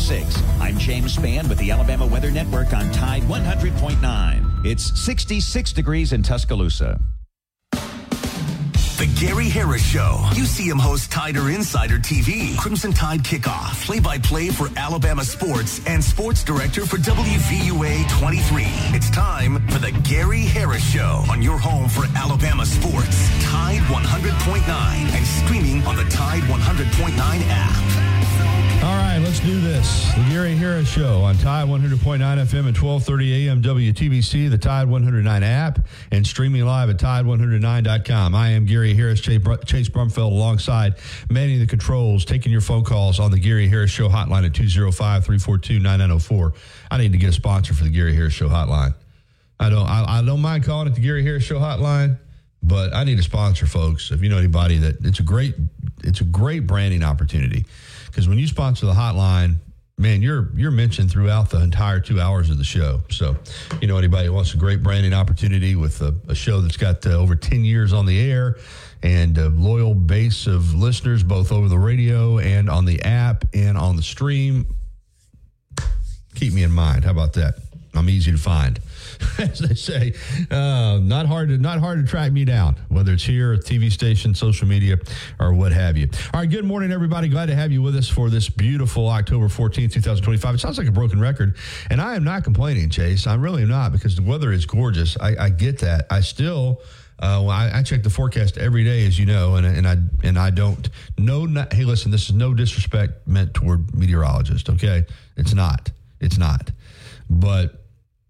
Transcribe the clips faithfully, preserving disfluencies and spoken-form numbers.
six. I'm James Spann with the Alabama Weather Network on Tide one hundred point nine. It's sixty-six degrees in Tuscaloosa. The Gary Harris Show. U C M host Tider Insider T V. Crimson Tide Kickoff. Play-by-play for Alabama sports and sports director for W V U A twenty-three. It's time for the Gary Harris Show on your home for Alabama sports. Tide one hundred point nine and streaming on the Tide one hundred point nine app. All right, let's do this. The Gary Harris Show on Tide one hundred point nine F M and twelve thirty A M W T B C, the Tide one hundred nine app, and streaming live at Tide one hundred nine dot com. I am Gary Harris, Chase Brumfeld, alongside manning the controls, taking your phone calls on the Gary Harris Show hotline at two oh five, three four two, nine nine oh four. I need to get a sponsor for the Gary Harris Show hotline. I don't, I, I don't mind calling it the Gary Harris Show hotline, but I need a sponsor, folks. If you know anybody, that it's a great, it's a great branding opportunity. Because when you sponsor the hotline, man, you're you're mentioned throughout the entire two hours of the show. So, you know, anybody who wants a great branding opportunity with a, a show that's got uh, over ten years on the air and a loyal base of listeners, both over the radio and on the app and on the stream, keep me in mind. How about that? I'm easy to find, as they say. Uh, not hard to not hard to track me down, whether it's here, a T V station, social media, or what have you. All right, good morning, everybody. Glad to have you with us for this beautiful October fourteenth, twenty twenty-five. It sounds like a broken record, and I am not complaining, Chase. I really am not, because the weather is gorgeous. I, I get that. I still... Uh, well, I, I check the forecast every day, as you know, and and I and I don't no. Not, hey, listen, this is no disrespect meant toward meteorologists. Okay, it's not. It's not. But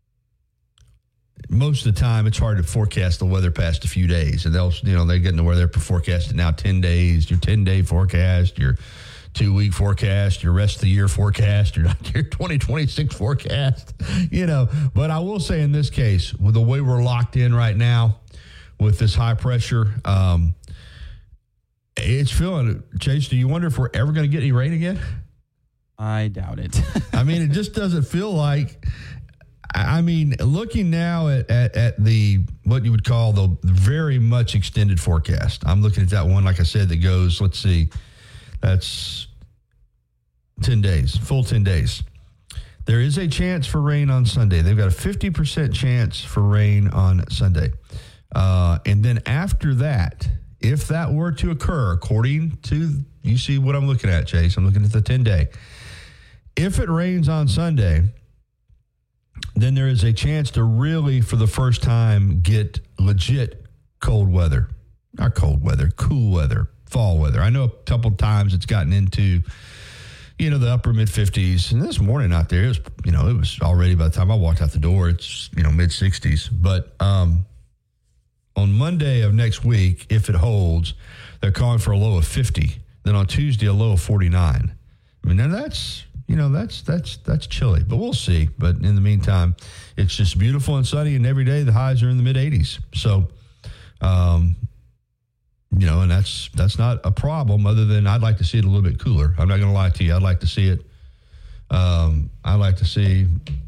most of the time, it's hard to forecast the weather past a few days, and they'll, you know, they're getting to where they're forecasting now ten days, your ten day forecast, your two week forecast, your rest of the year forecast, your, your twenty twenty-six forecast, you know. But I will say in this case, with the way we're locked in right now with this high pressure, um, it's feeling, Chase, do you wonder if we're ever going to get any rain again? I doubt it. I mean, it just doesn't feel like. I mean, looking now at, at, at the, what you would call the very much extended forecast. I'm looking at that one, like I said, that goes, let's see, that's ten days, full ten days. There is a chance for rain on Sunday. They've got a fifty percent chance for rain on Sunday. Uh, and then after that, if that were to occur, according to, you see what I'm looking at, Chase, I'm looking at the ten day. If it rains on Sunday, then there is a chance to really, for the first time, get legit cold weather. Not cold weather, cool weather, fall weather. I know a couple times it's gotten into, you know, the upper mid fifties. And this morning out there, it was, you know, it was already, by the time I walked out the door, it's, you know, mid sixties. But um, on Monday of next week, if it holds, they're calling for a low of fifty. Then on Tuesday, a low of forty-nine. I mean, now that's... You know, that's that's that's chilly, but we'll see. But in the meantime, it's just beautiful and sunny, and every day the highs are in the mid eighties. So, um, you know, and that's that's not a problem, other than I'd like to see it a little bit cooler. I'm not going to lie to you. I'd like to see it. Um, I like to see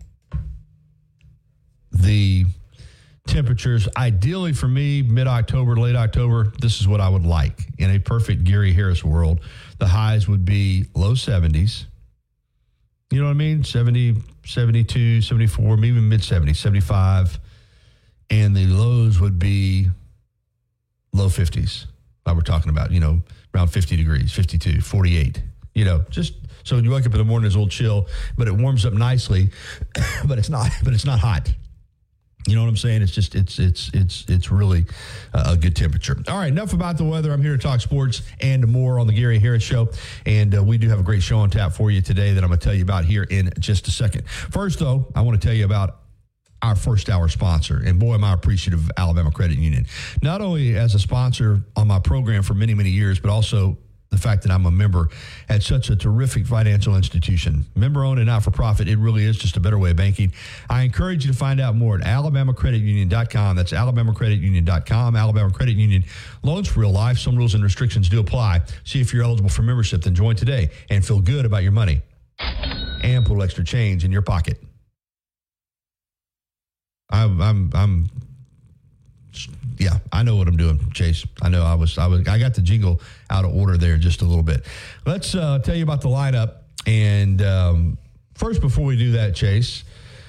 the temperatures, ideally for me, mid-October, late October. This is what I would like. In a perfect Gary Harris world, the highs would be low seventies. You know what I mean? seventy, seventy-two, seventy-four, maybe even mid-seventies, seventy-five. And the lows would be low fifties. Like we're talking about, you know, around fifty degrees, fifty-two, forty-eight. You know, just so when you wake up in the morning, it's a little chill, but it warms up nicely. but it's not, but it's not hot. You know what I'm saying? It's just, it's, it's, it's, it's really a good temperature. All right, enough about the weather. I'm here to talk sports and more on the Gary Harris Show. And uh, we do have a great show on tap for you today that I'm going to tell you about here in just a second. First, though, I want to tell you about our first hour sponsor. And boy, am I appreciative of Alabama Credit Union. Not only as a sponsor on my program for many, many years, but also the fact that I'm a member at such a terrific financial institution. Member-owned and not-for-profit, it really is just a better way of banking. I encourage you to find out more at alabama credit union dot com. That's alabama credit union dot com. Alabama Credit Union, loans for real life. Some rules and restrictions do apply. See if you're eligible for membership, then join today and feel good about your money and put a little extra change in your pocket. I'm, I'm, I'm, yeah, I know what I'm doing, Chase. I know I was, I was, I got the jingle out of order there just a little bit. Let's uh, tell you about the lineup And um, first, before we do that, Chase,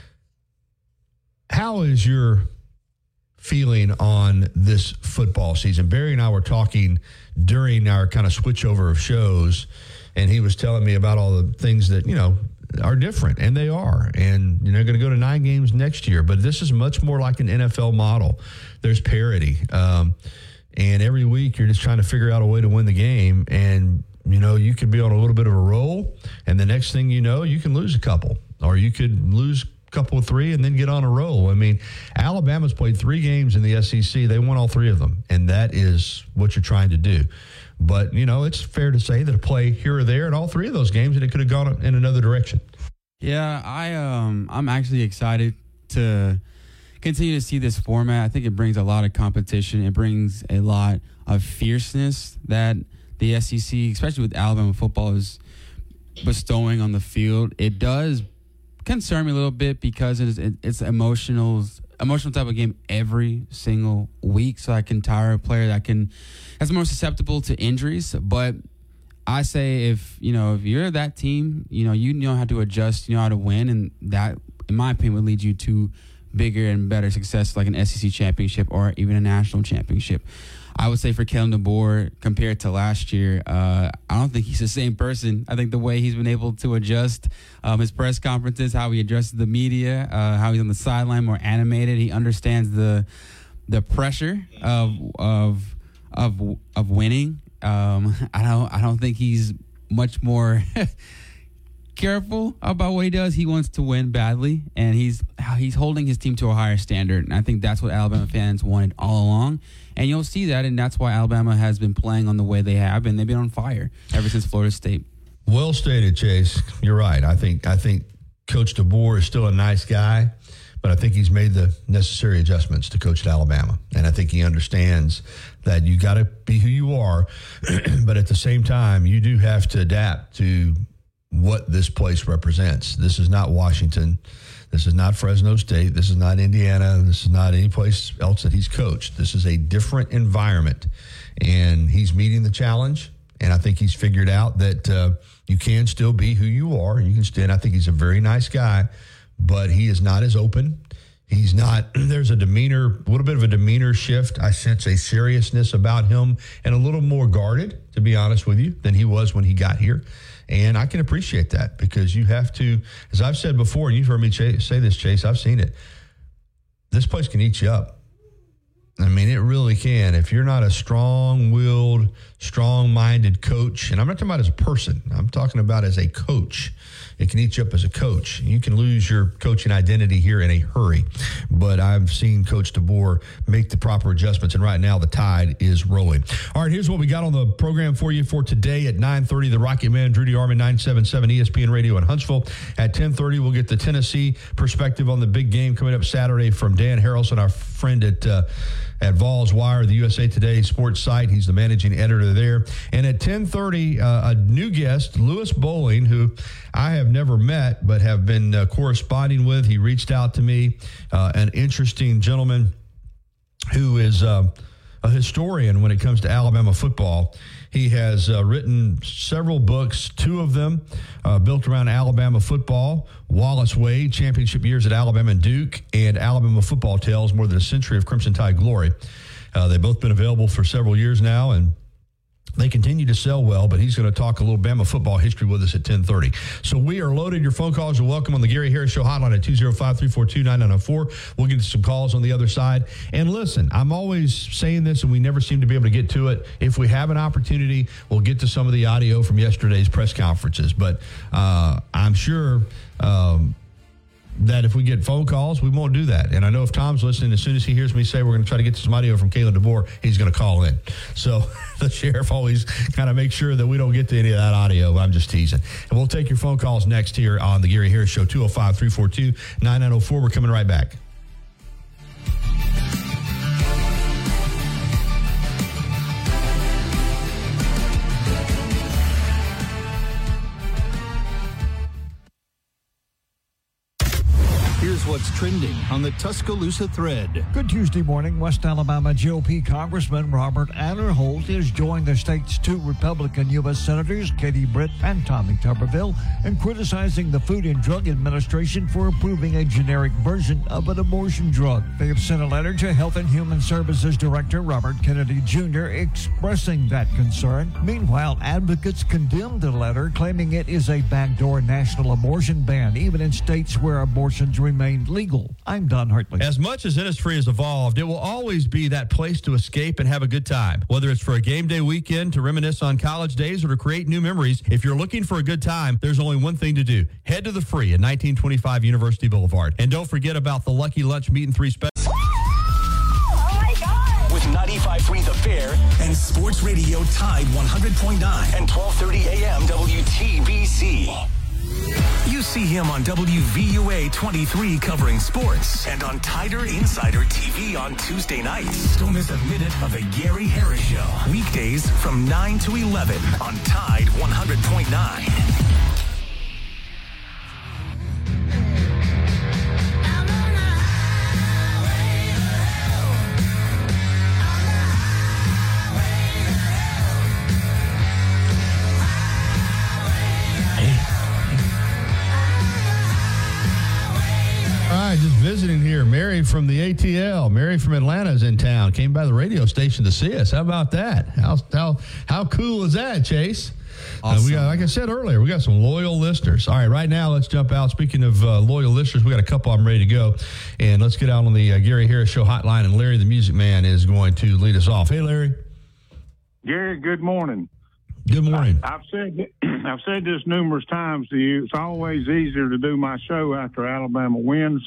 how is your feeling on this football season? Barry and I were talking during our kind of switchover of shows, and he was telling me about all the things that, you know, are different, and they are. And you know, going to go to nine games next year, but this is much more like an N F L model. There's parity. Um, and every week you're just trying to figure out a way to win the game. And, you know, you could be on a little bit of a roll, and the next thing you know, you can lose a couple, or you could lose a couple of three and then get on a roll. I mean, Alabama's played three games in the S E C. They won all three of them, and that is what you're trying to do. But, you know, it's fair to say that a play here or there in all three of those games, and it could have gone in another direction. Yeah, I, um, I'm actually excited to continue to see this format. I think it brings a lot of competition. It brings a lot of fierceness that the S E C, especially with Alabama football, is bestowing on the field. It does concern me a little bit because it is, it, it's emotional, emotional type of game every single week. So I can tire a player that can that's more susceptible to injuries. But I say if you know if you're that team, you know you know how to adjust, you know how to win, and that, in my opinion, would lead you to bigger and better success like an S E C championship or even a national championship. I would say for Kalen DeBoer, compared to last year, uh, I don't think he's the same person. I think the way he's been able to adjust um, his press conferences, how he addresses the media, uh, how he's on the sideline, more animated. He understands the the pressure of of of of winning. Um, I don't I don't think he's much more careful about what he does. He wants to win badly, and he's he's holding his team to a higher standard. And I think that's what Alabama fans wanted all along. And you'll see that, and that's why Alabama has been playing on the way they have, and they've been on fire ever since Florida State. Well stated, Chase. You're right. I think I think Coach DeBoer is still a nice guy, but I think he's made the necessary adjustments to coach at Alabama. And I think he understands that you got to be who you are, but at the same time, you do have to adapt to what this place represents. This is not Washington. This is not Fresno State. This is not Indiana. This is not any place else that he's coached. This is a different environment, and he's meeting the challenge. And I think he's figured out that uh, you can still be who you are. You can still. I think he's a very nice guy, but he is not as open. He's not. There's a demeanor, a little bit of a demeanor shift. I sense a seriousness about him, and a little more guarded, to be honest with you, than he was when he got here. And I can appreciate that, because you have to, as I've said before, and you've heard me ch- say this, Chase, I've seen it. This place can eat you up. I mean, it really can. If you're not a strong-willed, strong-minded coach, and I'm not talking about as a person, I'm talking about as a coach. It can eat you up as a coach. You can lose your coaching identity here in a hurry. But I've seen Coach DeBoer make the proper adjustments, and right now the tide is rolling. All right, here's what we got on the program for you for today at nine thirty. The Rocket Man, Drew DeArmond, nine seventy-seven E S P N Radio in Huntsville. At ten thirty, we'll get the Tennessee perspective on the big game coming up Saturday from Dan Harrelson, our friend at uh, at Vols Wire, the U S A Today sports site. He's the managing editor there. And at ten thirty, uh, a new guest, Lewis Bowling, who I have never met but have been uh, corresponding with. He reached out to me, uh, an interesting gentleman who is uh, a historian when it comes to Alabama football. He has uh, written several books, two of them uh, built around Alabama football, Wallace Wade, championship years at Alabama and Duke, and Alabama Football Tales, more than a century of Crimson Tide glory. Uh, they've both been available for several years now, and they continue to sell well, but he's going to talk a little Bama football history with us at ten thirty. So we are loaded. Your phone calls are welcome on the Gary Harris Show hotline at two oh five, three four two, nine nine oh four. We'll get to some calls on the other side. And listen, I'm always saying this, and we never seem to be able to get to it. If we have an opportunity, we'll get to some of the audio from yesterday's press conferences. But uh, I'm sure um, that if we get phone calls, we won't do that. And I know if Tom's listening, as soon as he hears me say we're going to try to get some audio from Kalen DeBoer, he's going to call in. So the sheriff always kind of makes sure that we don't get to any of that audio. I'm just teasing. And we'll take your phone calls next here on the Gary Harris Show, two oh five, three four two, nine nine oh four. We're coming right back. Here's what's trending on the Tuscaloosa Thread. Good Tuesday morning. West Alabama G O P Congressman Robert Aderholt has joined the state's two Republican U S Senators, Katie Britt and Tommy Tuberville, in criticizing the Food and Drug Administration for approving a generic version of an abortion drug. They have sent a letter to Health and Human Services Director Robert Kennedy Junior expressing that concern. Meanwhile, advocates condemned the letter, claiming it is a backdoor national abortion ban, even in states where abortions remain legal. I'm Don Hartley. As much as Innisfree has evolved, it will always be that place to escape and have a good time. Whether it's for a game day weekend, to reminisce on college days, or to create new memories, if you're looking for a good time, there's only one thing to do. Head to the Free at nineteen twenty-five University Boulevard. And don't forget about the Lucky Lunch Meat and Three special. With ninety-five point three The Fair and Sports Radio Tide one hundred point nine and twelve thirty a.m. W T B C. You see him on W V U A twenty-three covering sports and on Tider Insider T V on Tuesday nights. Don't miss a minute of the Gary Harris Show. Weekdays from nine to eleven on Tide one hundred point nine. Just visiting here. Mary from the A T L. Mary from Atlanta is in town. Came by the radio station to see us. How about that? How how how cool is that, Chase? Awesome. Uh, we got, like I said earlier, we got some loyal listeners. All right, right now let's jump out. Speaking of uh, loyal listeners, we got a couple of them ready to go, and let's get out on the uh, Gary Harris Show hotline. And Larry, the Music Man, is going to lead us off. Hey, Larry. Gary, good morning. Good morning. I, I've said I've said this numerous times to you. It's always easier to do my show after Alabama wins.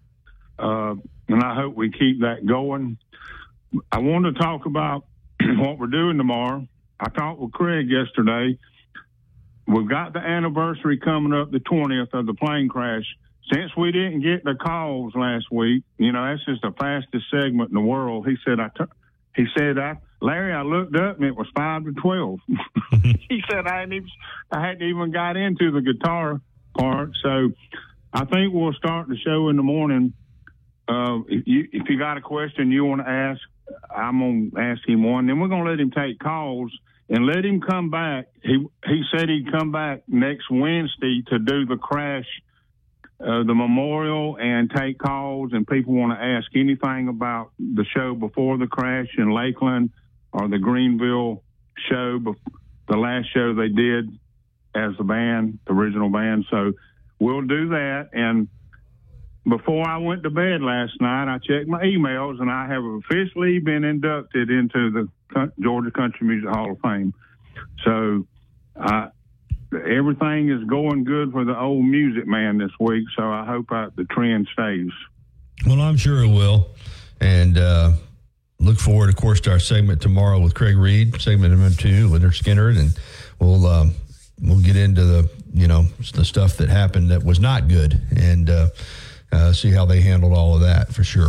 Uh, and I hope we keep that going. I want to talk about what we're doing tomorrow. I talked with Craig yesterday. We've got the anniversary coming up, the twentieth of the plane crash. Since we didn't get the calls last week, you know, that's just the fastest segment in the world. He said, I t- he said, I, Larry, I looked up and it was five to twelve. He said, I hadn't even, I hadn't even got into the guitar part. So I think we'll start the show in the morning. Uh, if you if you got a question you want to ask, I'm going to ask him one. Then we're going to let him take calls and let him come back. He he said he'd come back next Wednesday to do the crash, uh, the memorial, and take calls. And people want to ask anything about the show before the crash in Lakeland or the Greenville show, the last show they did as the band, the original band. So we'll do that. And before I went to bed last night, I checked my emails, and I have officially been inducted into the Georgia Country Music Hall of Fame. So uh, everything is going good for the old Music Man this week, so I hope I, the trend stays. Well, I'm sure it will. And uh, look forward, of course, to our segment tomorrow with Craig Reed, segment number two, Leonard Skinner, and we'll um, we'll get into the, you know, the stuff that happened that was not good, and uh Uh, see how they handled all of that for sure.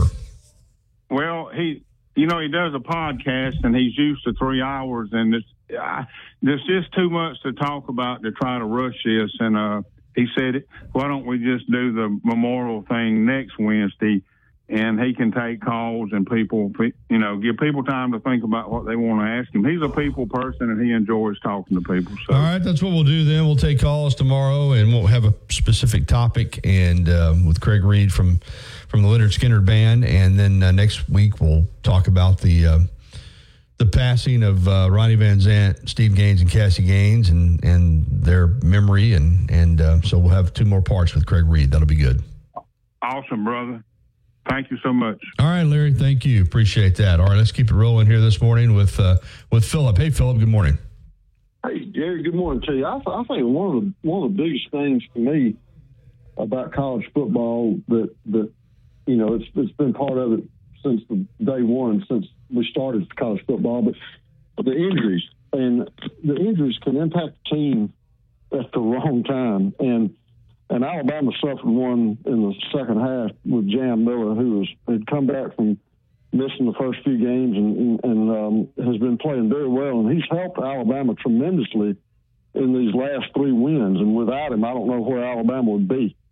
Well, he, you know, he does a podcast and he's used to three hours, and it's, uh, there's just too much to talk about to try to rush this. And uh, he said, why don't we just do the memorial thing next Wednesday, and he can take calls and people, you know, give people time to think about what they want to ask him. He's a people person and he enjoys talking to people. So. All right, that's what we'll do then. We'll take calls tomorrow and we'll have a specific topic, and uh, with Craig Reed from, from the Leonard Skinner Band. And then uh, next week we'll talk about the uh, the passing of uh, Ronnie Van Zant, Steve Gaines, and Cassie Gaines, and, and their memory. And, and uh, so we'll have two more parts with Craig Reed. That'll be good. Awesome, brother. Thank you so much. All right, Larry. Thank you. Appreciate that. All right, let's keep it rolling here this morning with uh, with Philip. Hey, Philip. Good morning. Hey, Gary. Good morning to you. I, I think one of the one of the biggest things for me about college football that that you know it's it's been part of it since the day one, since we started college football, but the injuries and the injuries can impact the team at the wrong time. And And Alabama suffered one in the second half with Jam Miller, who was, had come back from missing the first few games and, and um, has been playing very well. And he's helped Alabama tremendously in these last three wins. And without him, I don't know where Alabama would be.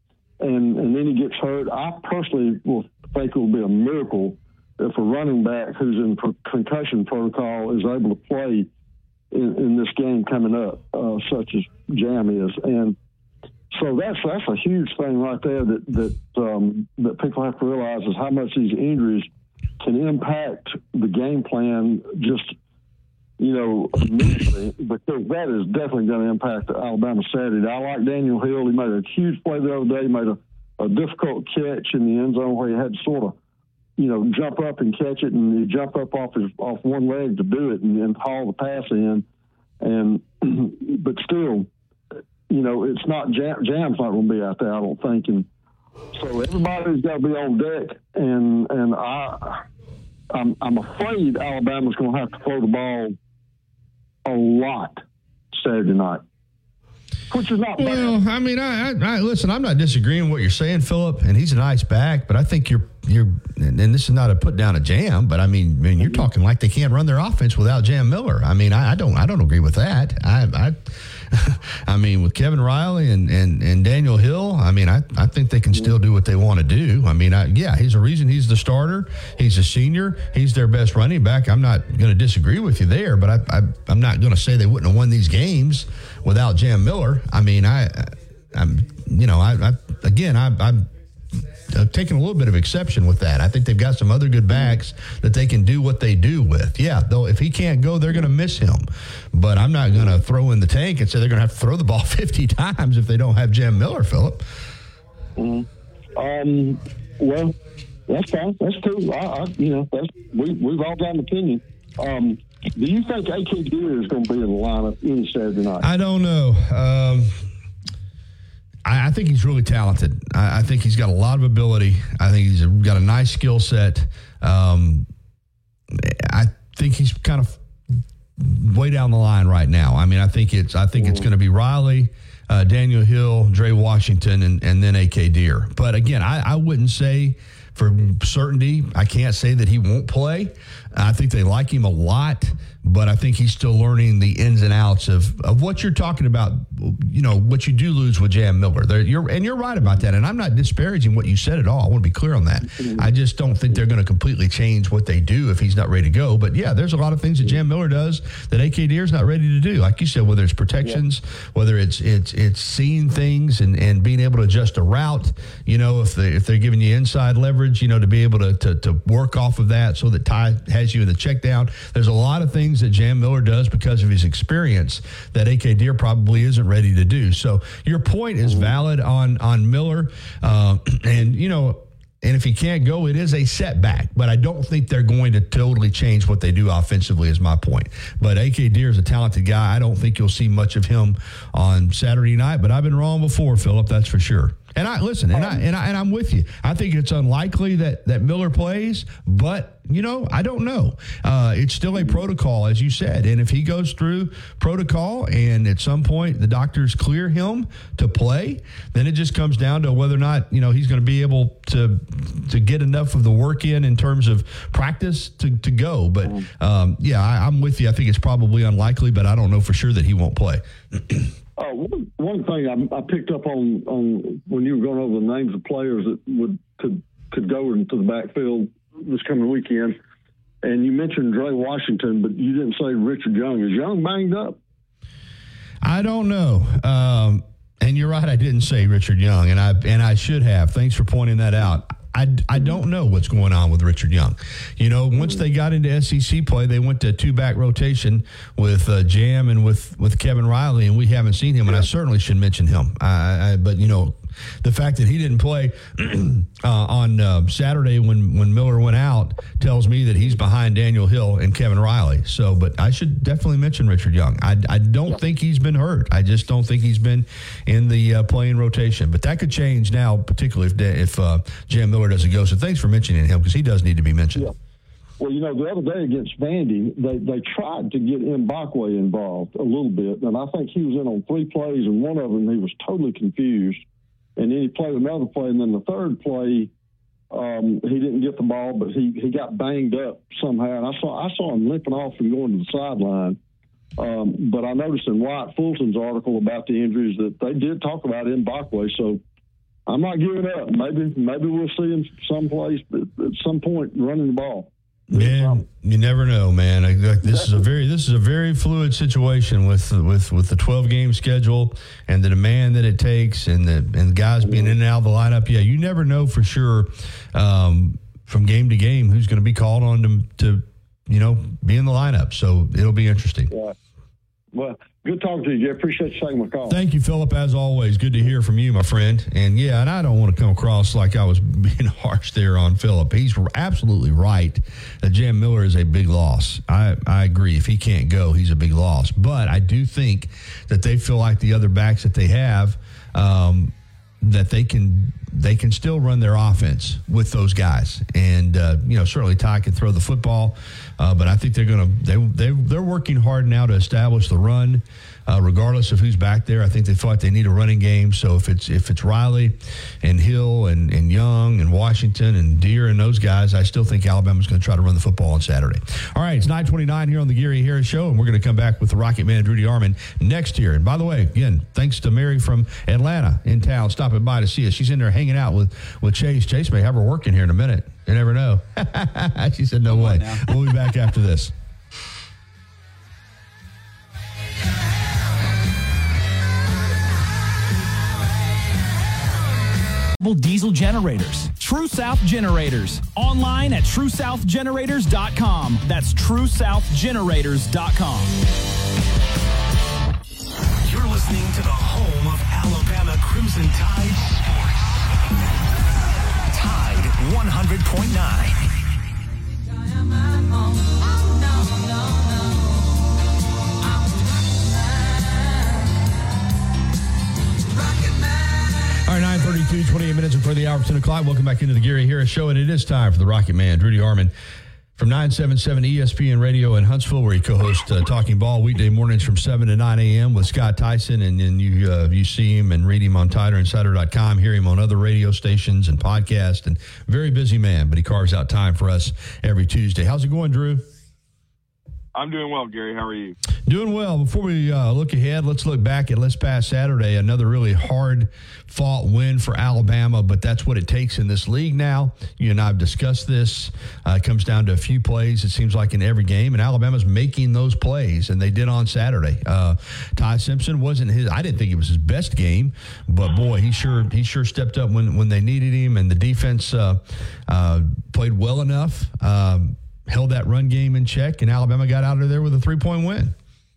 and, and then he gets hurt. I personally will think it will be a miracle if a running back who's in pro- concussion protocol is able to play in, in this game coming up, uh, such as Jam is. And so that's that's a huge thing right there that that um, that people have to realize is how much these injuries can impact the game plan just, you know, immediately, because that is definitely going to impact Alabama Saturday. I like Daniel Hill. He made a huge play the other day. He made a, a difficult catch in the end zone where he had to sort of, you know, jump up and catch it, and he jump up off his off one leg to do it and, and haul the pass in. And but still, you know, it's not Jam, Jam's not going to be out there, I don't think. And so everybody's got to be on deck. And and I, I'm I'm afraid Alabama's going to have to throw the ball a lot Saturday night, which is not bad. Well, I mean, I, I, I listen. I'm not disagreeing with what you're saying, Philip, and he's a nice back. But I think you're you're, and this is not a put down a Jam, but I mean, I mean, you're talking like they can't run their offense without Jam Miller. I mean, I, I don't I don't agree with that. I, I I mean, with Kevin Riley and, and, and Daniel Hill, I mean, I, I think they can still do what they want to do. I mean, I, yeah, he's a reason he's the starter. He's a senior. He's their best running back. I'm not going to disagree with you there, but I, I, I'm not going to say they wouldn't have won these games without Jam Miller. I mean, I, I'm, you know, I, I again, I, I'm, I've taken a little bit of exception with that. I think they've got some other good backs that they can do what they do with. Yeah, though, if he can't go, they're going to miss him. But I'm not going to throw in the tank and say they're going to have to throw the ball fifty times if they don't have Jam Miller, Philip. Mm-hmm. Um, well, that's fine. That's cool. I, I, you know, that's, we, we've all got an opinion. Um, do you think A K Deer is going to be in the lineup any Saturday night? I don't know. Um, I think he's really talented. I, I think he's got a lot of ability. I think he's got a nice skill set. Um, I think he's kind of way down the line right now. I mean, I think it's I think it's going to be Riley, uh, Daniel Hill, Dre Washington, and, and then A K Deer. But again, I, I wouldn't say for certainty. I can't say that he won't play. I think they like him a lot, but I think he's still learning the ins and outs of, of what you're talking about, you know, what you do lose with Jam Miller. There, you're, and you're right about that, and I'm not disparaging what you said at all. I want to be clear on that. I just don't think they're going to completely change what they do if he's not ready to go. But, yeah, there's a lot of things that Jam Miller does that A K Deer's not ready to do. Like you said, whether it's protections, yeah. whether it's it's it's seeing things and, and being able to adjust a route, you know, if, they, if they're giving you inside leverage, you know, to be able to, to, to work off of that so that Ty has you in the check down. There's a lot of things that Jam Miller does because of his experience that A K Deer probably isn't ready to do. So your point is valid on, on Miller. Uh, and, you know, and if he can't go, it is a setback. But I don't think they're going to totally change what they do offensively is my point. But A K Deer is a talented guy. I don't think you'll see much of him on Saturday night. But I've been wrong before, Philip, that's for sure. And I listen, and I and I and I'm with you. I think it's unlikely that, that Miller plays, but you know, I don't know. Uh, it's still a protocol, as you said, and if he goes through protocol and at some point the doctors clear him to play, then it just comes down to whether or not you know he's going to be able to to get enough of the work in in terms of practice to, to go. But um, yeah, I, I'm with you. I think it's probably unlikely, but I don't know for sure that he won't play. Uh, one, one thing I, I picked up on, on when you were going over the names of players that would could could go into the backfield this coming weekend, and you mentioned Dre Washington, but you didn't say Richard Young. Is Young banged up? I don't know. Um, and you're right, I didn't say Richard Young, and I and I should have. Thanks for pointing that out. I, I don't know what's going on with Richard Young. You know, once they got into S E C play, they went to two-back rotation with uh, Jam and with, with Kevin Riley, and we haven't seen him, and I certainly should mention him. I, I, but, you know, the fact that he didn't play uh, on uh, Saturday when, when Miller went out tells me that he's behind Daniel Hill and Kevin Riley. So, but I should definitely mention Richard Young. I, I don't think he's been hurt. I just don't think he's been in the uh, playing rotation. But that could change now, particularly if if uh, Jam Miller doesn't go. So thanks for mentioning him because he does need to be mentioned. Yeah. Well, you know, the other day against Vandy, they, they tried to get Mbakwe involved a little bit, and I think he was in on three plays, and one of them he was totally confused. And then he played another play, and then the third play, um, he didn't get the ball, but he, he got banged up somehow. And I saw I saw him limping off and going to the sideline. Um, but I noticed in Wyatt Fulton's article about the injuries that they did talk about Mbakwe. So I'm not giving up. Maybe maybe we'll see him someplace, but at some point running the ball. Man, you never know, man. I, I, this is a very this is a very fluid situation with with with the twelve game schedule and the demand that it takes, and the and the guys being in and out of the lineup. Yeah, you never know for sure um, from game to game who's going to be called on to to you know be in the lineup. So it'll be interesting. Yeah. Well, good talking to you, Jeff. Appreciate you taking my call. Thank you, Philip, as always. Good to hear from you, my friend. And, yeah, and I don't want to come across like I was being harsh there on Philip. He's absolutely right that Jam Miller is a big loss. I, I agree. If he can't go, he's a big loss. But I do think that they feel like the other backs that they have, um, that they can they can still run their offense with those guys. And, uh, you know, certainly Ty can throw the football, uh, but I think they're going to they, they, – they're working hard now to establish the run. Uh, regardless of who's back there, I think they feel like they need a running game. So if it's if it's Riley and Hill and, and Young and Washington and Deere and those guys, I still think Alabama's going to try to run the football on Saturday. All right, it's nine twenty-nine here on the Gary Harris Show, and we're going to come back with the Rocket Man, Rudy Armand, next year. And by the way, again, thanks to Mary from Atlanta in town stopping by to see us. She's in there hanging out with, with Chase. Chase may have her working here in a minute. You never know. She said, no way. We'll be back after this. Diesel generators. True South Generators. Online at true south generators dot com. That's true south generators dot com. You're listening to the home of Alabama Crimson Tide Sports. Tide one hundred point nine. All right, nine thirty-two, twenty-eight minutes before the hour of ten o'clock. Welcome back into the Gary Harris Show, and it is time for the Rocket Man, Rudy Armand, from nine seventy-seven E S P N Radio in Huntsville, where he co-hosts uh, Talking Ball weekday mornings from seven to nine a.m. with Scott Tyson, and then you uh, you see him and read him on Tider Insider dot com, hear him on other radio stations and podcasts, and very busy man, but he carves out time for us every Tuesday. How's it going, Drew? I'm doing well, Gary. How are you? Doing well. Before we uh, look ahead, let's look back at this past Saturday, another really hard-fought win for Alabama, but that's what it takes in this league now. You and I have discussed this. Uh, it comes down to a few plays, it seems like, in every game, and Alabama's making those plays, and they did on Saturday. Uh, Ty Simpson wasn't his – I didn't think it was his best game, but, boy, he sure he sure stepped up when, when they needed him, and the defense uh, uh, played well enough. Um, held that run game in check, and Alabama got out of there with a three-point win.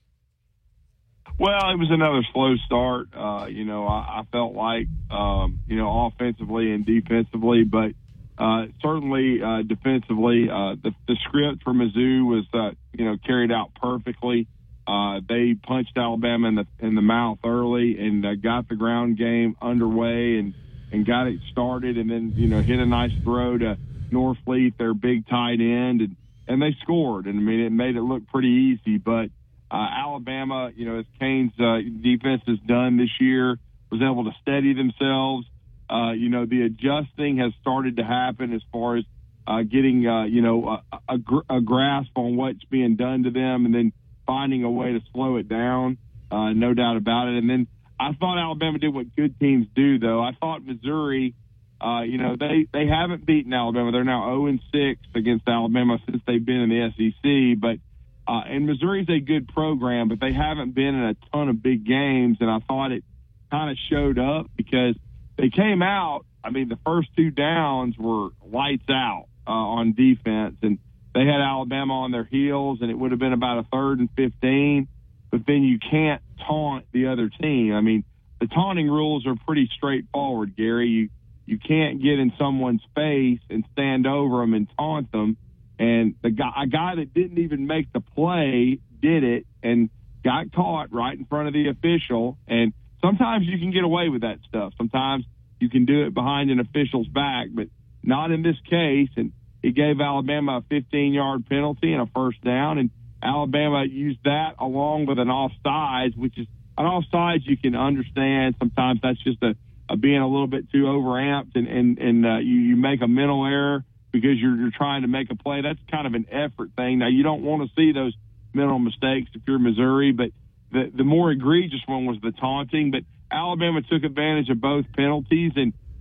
Well, it was another slow start. Uh, you know, I, I felt like, um, you know, offensively and defensively, but uh, certainly uh, defensively, uh, the, the script for Mizzou was, uh, you know, carried out perfectly. Uh, they punched Alabama in the in the mouth early and uh, got the ground game underway and, and got it started, and then, you know, hit a nice throw to Norfleet, their big tight end, and, and they scored. And, I mean, it made it look pretty easy. But uh, Alabama, you know, as Kane's uh, defense has done this year, was able to steady themselves. Uh, you know, the adjusting has started to happen as far as uh, getting, uh, you know, a, a, gr- a grasp on what's being done to them and then finding a way to slow it down, uh, no doubt about it. And then I thought Alabama did what good teams do, though. I thought Missouri – Uh, you know, they, they haven't beaten Alabama. They're now oh and six against Alabama since they've been in the S E C. But uh, and Missouri's a good program, but they haven't been in a ton of big games. And I thought it kind of showed up because they came out. I mean, the first two downs were lights out uh, on defense, and they had Alabama on their heels, and it would have been about a third and fifteen. But then you can't taunt the other team. I mean, the taunting rules are pretty straightforward, Gary. You You can't get in someone's face and stand over them and taunt them. And the guy, a guy that didn't even make the play did it and got caught right in front of the official. And sometimes you can get away with that stuff. Sometimes you can do it behind an official's back, but not in this case. And it gave Alabama a fifteen-yard penalty and a first down. And Alabama used that along with an offsides, which is an offsides you can understand. Sometimes that's just a Uh, being a little bit too overamped and, and, and uh, you, you make a mental error because you're, you're trying to make a play. That's kind of an effort thing. Now, you don't want to see those mental mistakes if you're Missouri, but the, the more egregious one was the taunting. But Alabama took advantage of both penalties, and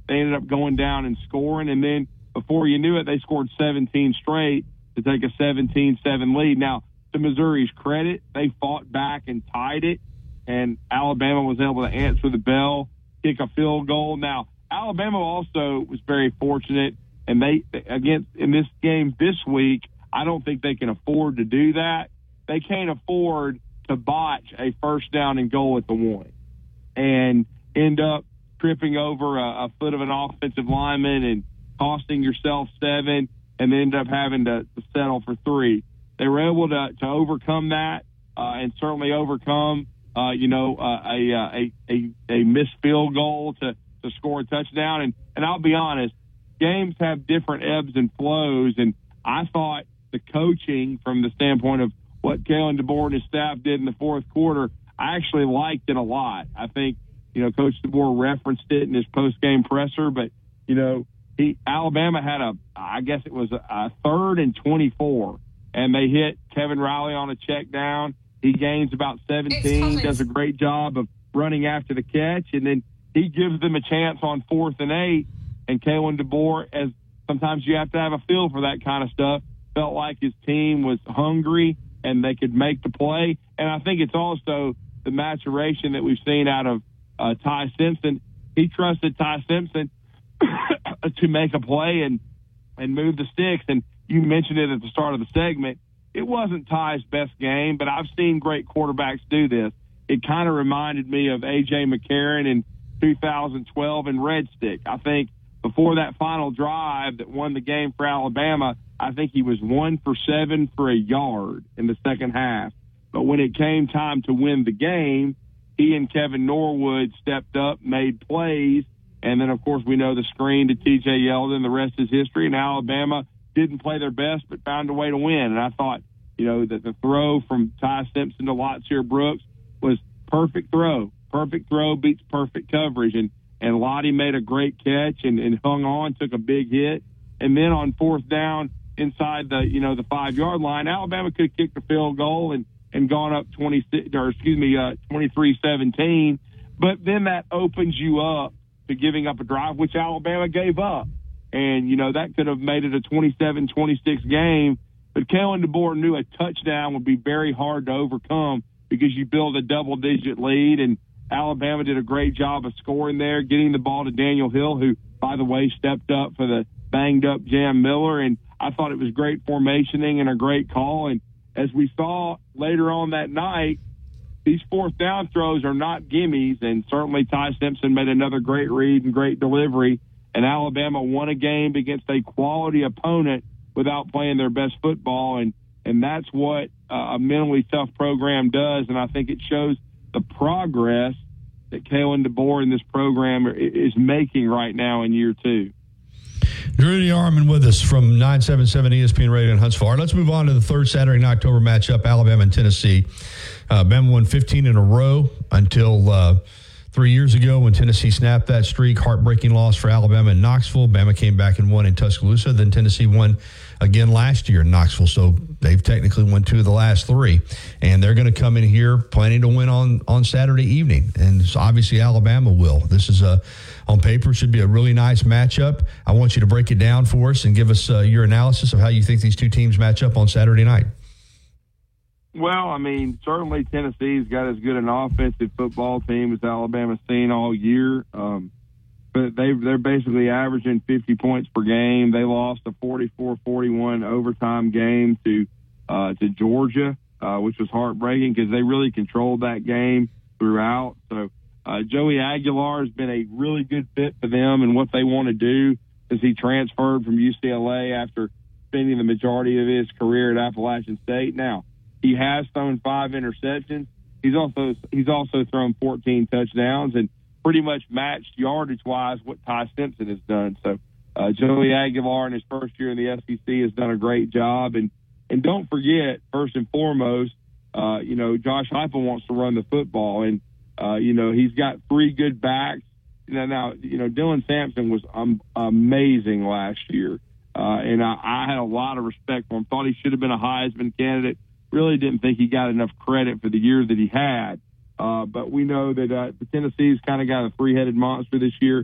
they ended up going down and scoring. And then before you knew it, they scored seventeen straight to take a seventeen seven lead. Now, to Missouri's credit, they fought back and tied it, and Alabama was able to answer the bell, kick a field goal. Now, Alabama also was very fortunate, and they, against in this game this week, I don't think they can afford to do that. They can't afford to botch a first down and goal at the one and end up tripping over a, a foot of an offensive lineman and costing yourself seven, and then end up having to, to settle for three. They were able to, to overcome that uh, and certainly overcome, uh, you know, uh, a, a, a, a missed field goal to, to score a touchdown. And, and I'll be honest, games have different ebbs and flows, and I thought the coaching from the standpoint of what Kalen DeBoer and his staff did in the fourth quarter, I actually liked it a lot. I think, you know, Coach DeBoer referenced it in his post-game presser, but, you know, he Alabama had a, I guess it was a, a third and twenty-four, and they hit Kevin Riley on a check down. He gains about seventeen, does a great job of running after the catch, and then he gives them a chance on fourth and eight, and Kalen DeBoer, as sometimes you have to have a feel for that kind of stuff, felt like his team was hungry and they could make the play. And I think it's also the maturation that we've seen out of uh, Ty Simpson. He trusted Ty Simpson to make a play and, and move the sticks. And you mentioned it at the start of the segment. It wasn't Ty's best game, but I've seen great quarterbacks do this. It kind of reminded me of A J McCarron in two thousand twelve in Red Stick. I think before that final drive that won the game for Alabama, I think he was one for seven for a yard in the second half. But when it came time to win the game, he and Kevin Norwood stepped up, made plays, and then, of course, we know the screen to T J Yeldon. The rest is history, and Alabama didn't play their best but found a way to win. And I thought, you know, that the throw from Ty Simpson to Lotzier Brooks was perfect throw. Perfect throw beats perfect coverage. And, and Lottie made a great catch and, and hung on, took a big hit. And then on fourth down inside the, you know, the five-yard line, Alabama could have kicked a field goal and, and gone up twenty-six, or excuse me, uh, twenty-three seventeen. But then that opens you up to giving up a drive, which Alabama gave up. And, you know, that could have made it a twenty-seven twenty-six game. But Kalen DeBoer knew a touchdown would be very hard to overcome because you build a double-digit lead. And Alabama did a great job of scoring there, getting the ball to Daniel Hill, who, by the way, stepped up for the banged-up Jam Miller. And I thought it was great formationing and a great call. And as we saw later on that night, these fourth down throws are not gimmies, and certainly Ty Simpson made another great read and great delivery, and Alabama won a game against a quality opponent without playing their best football, and, and that's what uh, a mentally tough program does, and I think it shows the progress that Kalen DeBoer in this program is making right now in year two. Drew DeArmond with us from nine seventy-seven E S P N Radio in Huntsville. All right, let's move on to the third Saturday in October matchup, Alabama and Tennessee. Uh, Bama won fifteen in a row until uh, three years ago when Tennessee snapped that streak. Heartbreaking loss for Alabama in Knoxville. Bama came back and won in Tuscaloosa. Then Tennessee won again last year in Knoxville. So they've technically won two of the last three. And they're going to come in here planning to win on, on Saturday evening. And so obviously Alabama will. This is a, on paper, should be a really nice matchup. I want you to break it down for us and give us uh, your analysis of how you think these two teams match up on Saturday night. Well, I mean, certainly Tennessee's got as good an offensive football team as Alabama's seen all year. Um, but they they're basically averaging fifty points per game. They lost a forty-four forty-one overtime game to uh, to Georgia, uh, which was heartbreaking because they really controlled that game throughout. So uh, Joey Aguilar has been a really good fit for them and what they want to do as he transferred from U C L A after spending the majority of his career at Appalachian State. Now, he has thrown five interceptions. He's also he's also thrown fourteen touchdowns and pretty much matched yardage-wise what Ty Simpson has done. So uh, Joey Aguilar in his first year in the S E C has done a great job. And and don't forget, first and foremost, uh, you know, Josh Heupel wants to run the football. And, uh, you know, he's got three good backs. Now, now you know, Dylan Sampson was um, amazing last year. Uh, and I, I had a lot of respect for him. Thought he should have been a Heisman candidate. Really didn't think he got enough credit for the year that he had. Uh, but we know that uh, the Tennessee's kind of got a three-headed monster this year.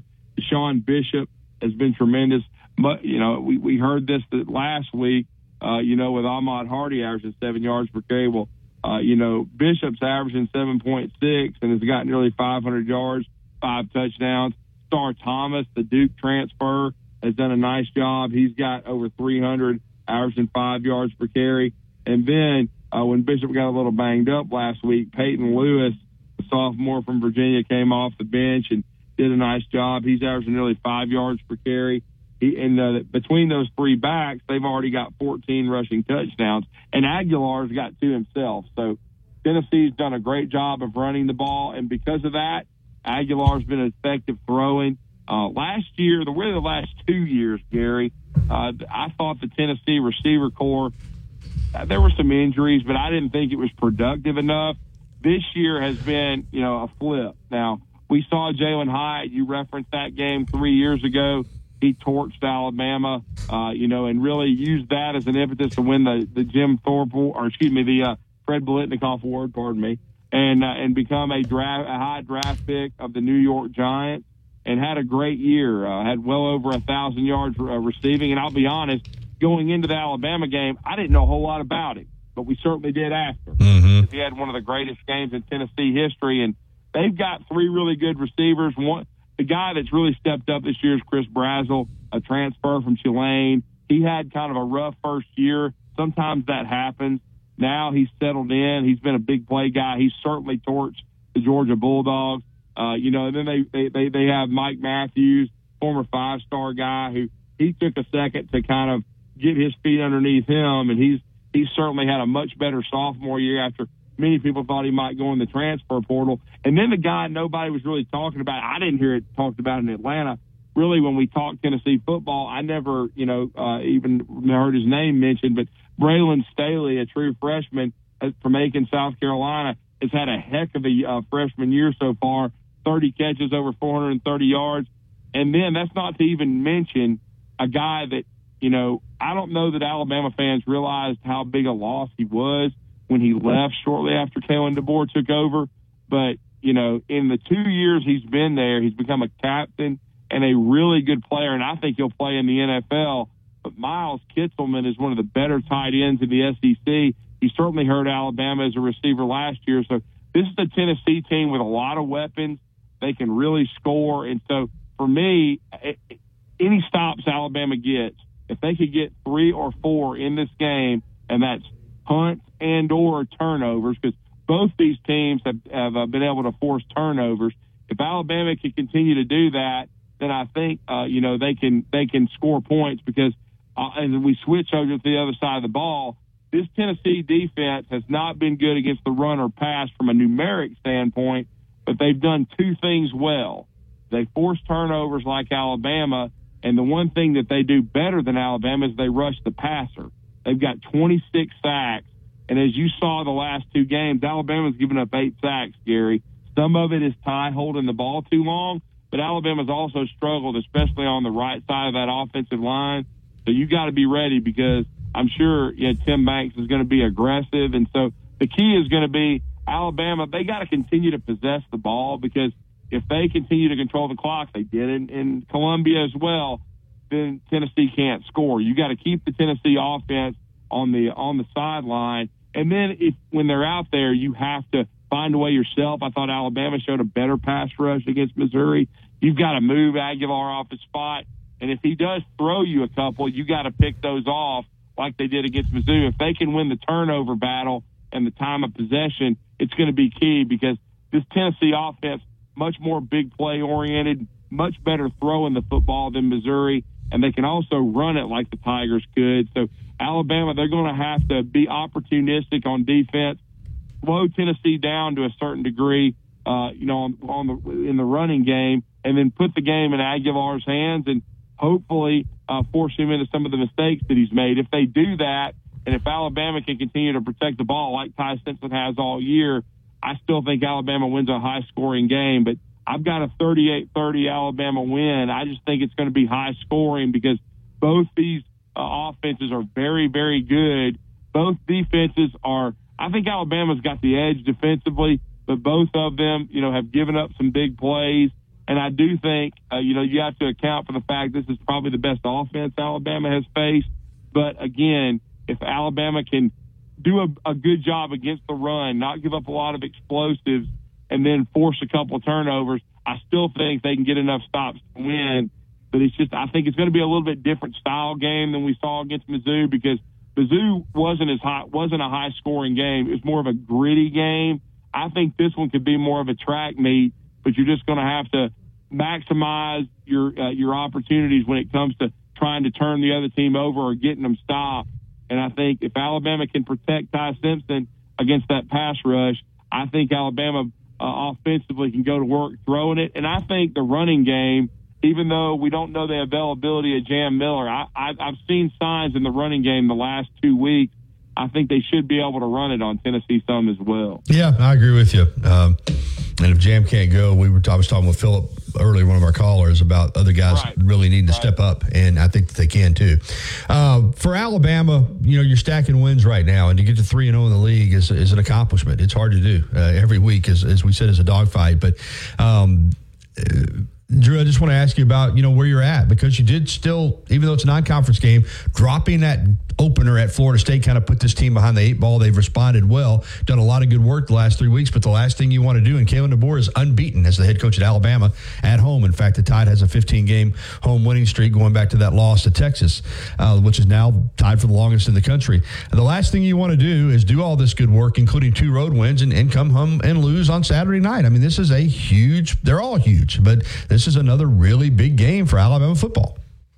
Deshaun Bishop has been tremendous. But, you know, we, we heard this last week, uh, you know, with Ahmad Hardy averaging seven yards per carry. Well, uh, you know, Bishop's averaging seven point six and has got nearly five hundred yards, five touchdowns. Star Thomas, the Duke transfer, has done a nice job. He's got over three hundred, averaging five yards per carry. And then uh, when Bishop got a little banged up last week, Peyton Lewis, the sophomore from Virginia, came off the bench and did a nice job. He's averaging nearly five yards per carry. He, and uh, between those three backs, they've already got fourteen rushing touchdowns. And Aguilar's got two himself. So Tennessee's done a great job of running the ball. And because of that, Aguilar's been effective throwing. Uh, last year, the really the last two years, Gary, uh, I thought the Tennessee receiver corps, uh, there were some injuries, but I didn't think it was productive enough. This year has been, you know, a flip. Now, we saw Jalen Hyatt. You referenced that game three years ago. He torched Alabama, uh, you know, and really used that as an impetus to win the, the Jim Thorpe, or excuse me, the uh, Fred Biletnikoff Award, pardon me, and uh, and become a draft, a high draft pick of the New York Giants, and had a great year. Uh, had well over a thousand yards uh, receiving. And I'll be honest, going into the Alabama game, I didn't know a whole lot about him, but we certainly did after. Mm-hmm. He had one of the greatest games in Tennessee history, and they've got three really good receivers. One, the guy that's really stepped up this year is Chris Brazzell, a transfer from Tulane. He had kind of a rough first year. Sometimes that happens. Now he's settled in. He's been a big play guy. He's certainly torched the Georgia Bulldogs. Uh, you know, and then they, they, they, they have Mike Matthews, former five-star guy, who he took a second to kind of get his feet underneath him, and he's he's certainly had a much better sophomore year after many people thought he might go in the transfer portal. And then the guy nobody was really talking about, I didn't hear it talked about in Atlanta. Really, when we talked Tennessee football, I never, you know, uh, even heard his name mentioned, but Braylon Staley, a true freshman from Aiken, South Carolina, has had a heck of a uh, freshman year so far, thirty catches, over four hundred thirty yards. And then that's not to even mention a guy that, you know, I don't know that Alabama fans realized how big a loss he was when he left shortly after Kalen DeBoer took over. But, you know, in the two years he's been there, he's become a captain and a really good player, and I think he'll play in the N F L. But Miles Kitselman is one of the better tight ends in the S E C. He certainly hurt Alabama as a receiver last year. So this is a Tennessee team with a lot of weapons. They can really score. And so for me, any stops Alabama gets, if they could get three or four in this game, and that's punts and or turnovers, because both these teams have, have uh, been able to force turnovers. If Alabama can continue to do that, then I think uh, you know they can they can score points, because uh, and we switch over to the other side of the ball. This Tennessee defense has not been good against the run or pass from a numeric standpoint, but they've done two things well. They force turnovers like Alabama, and the one thing that they do better than Alabama is they rush the passer. They've got twenty-six sacks, and as you saw the last two games, Alabama's given up eight sacks, Gary. Some of it is Ty holding the ball too long, but Alabama's also struggled, especially on the right side of that offensive line. So you got to be ready, because I'm sure yeah, Tim Banks is going to be aggressive. And so the key is going to be Alabama. They got to continue to possess the ball, because if they continue to control the clock, they did in, in Columbia as well, then Tennessee can't score. You got to keep the Tennessee offense on the on the sideline. And then if when they're out there, you have to find a way yourself. I thought Alabama showed a better pass rush against Missouri. You've got to move Aguilar off his spot. And if he does throw you a couple, you got to pick those off like they did against Mizzou. If they can win the turnover battle and the time of possession, it's going to be key, because this Tennessee offense, much more big play oriented, much better throwing the football than Missouri, and they can also run it like the Tigers could. So Alabama, they're going to have to be opportunistic on defense, slow Tennessee down to a certain degree, uh, you know, on, on the in the running game, and then put the game in Aguilar's hands and hopefully uh, force him into some of the mistakes that he's made. If they do that, and if Alabama can continue to protect the ball like Ty Simpson has all year, I still think Alabama wins a high-scoring game. But I've got a thirty-eight thirty Alabama win. I just think it's going to be high-scoring, because both these uh, offenses are very, very good. Both defenses are – I think Alabama's got the edge defensively, but both of them, you know, have given up some big plays. And I do think, uh, you know, you have to account for the fact this is probably the best offense Alabama has faced. But, again, if Alabama can do a, a good job against the run, not give up a lot of explosives, and then force a couple of turnovers, I still think they can get enough stops to win. But it's just, I think it's going to be a little bit different style game than we saw against Mizzou, because Mizzou wasn't as high, wasn't a high scoring game. It was more of a gritty game. I think this one could be more of a track meet, but you're just going to have to maximize your uh, your opportunities when it comes to trying to turn the other team over or getting them stopped. And I think if Alabama can protect Ty Simpson against that pass rush, I think Alabama uh, offensively can go to work throwing it. And I think the running game, even though we don't know the availability of Jam Miller, I, I, I've seen signs in the running game the last two weeks. I think they should be able to run it on Tennessee some as well. Yeah, I agree with you. Um, and if Jam can't go, we were I was talking with Philip earlier, one of our callers, about other guys right. really needing to right. step up, and I think that they can too. Uh, for Alabama, you know, you're stacking wins right now, and to get to three and zero in the league is is an accomplishment. It's hard to do uh, every week, as as we said, is a dogfight. But um, uh, Drew, I just want to ask you about, you know, where you're at, because you did still, even though it's a non-conference game, dropping that opener at Florida State kind of put this team behind the eight ball. They've responded well, done a lot of good work the last three weeks, but the last thing you want to do, and Kalen DeBoer is unbeaten as the head coach at Alabama at home. In fact, the Tide has a fifteen-game home winning streak going back to that loss to Texas, uh, which is now tied for the longest in the country. And the last thing you want to do is do all this good work, including two road wins, and, and come home and lose on Saturday night. I mean, this is a huge, they're all huge, but this is another really big game for Alabama football.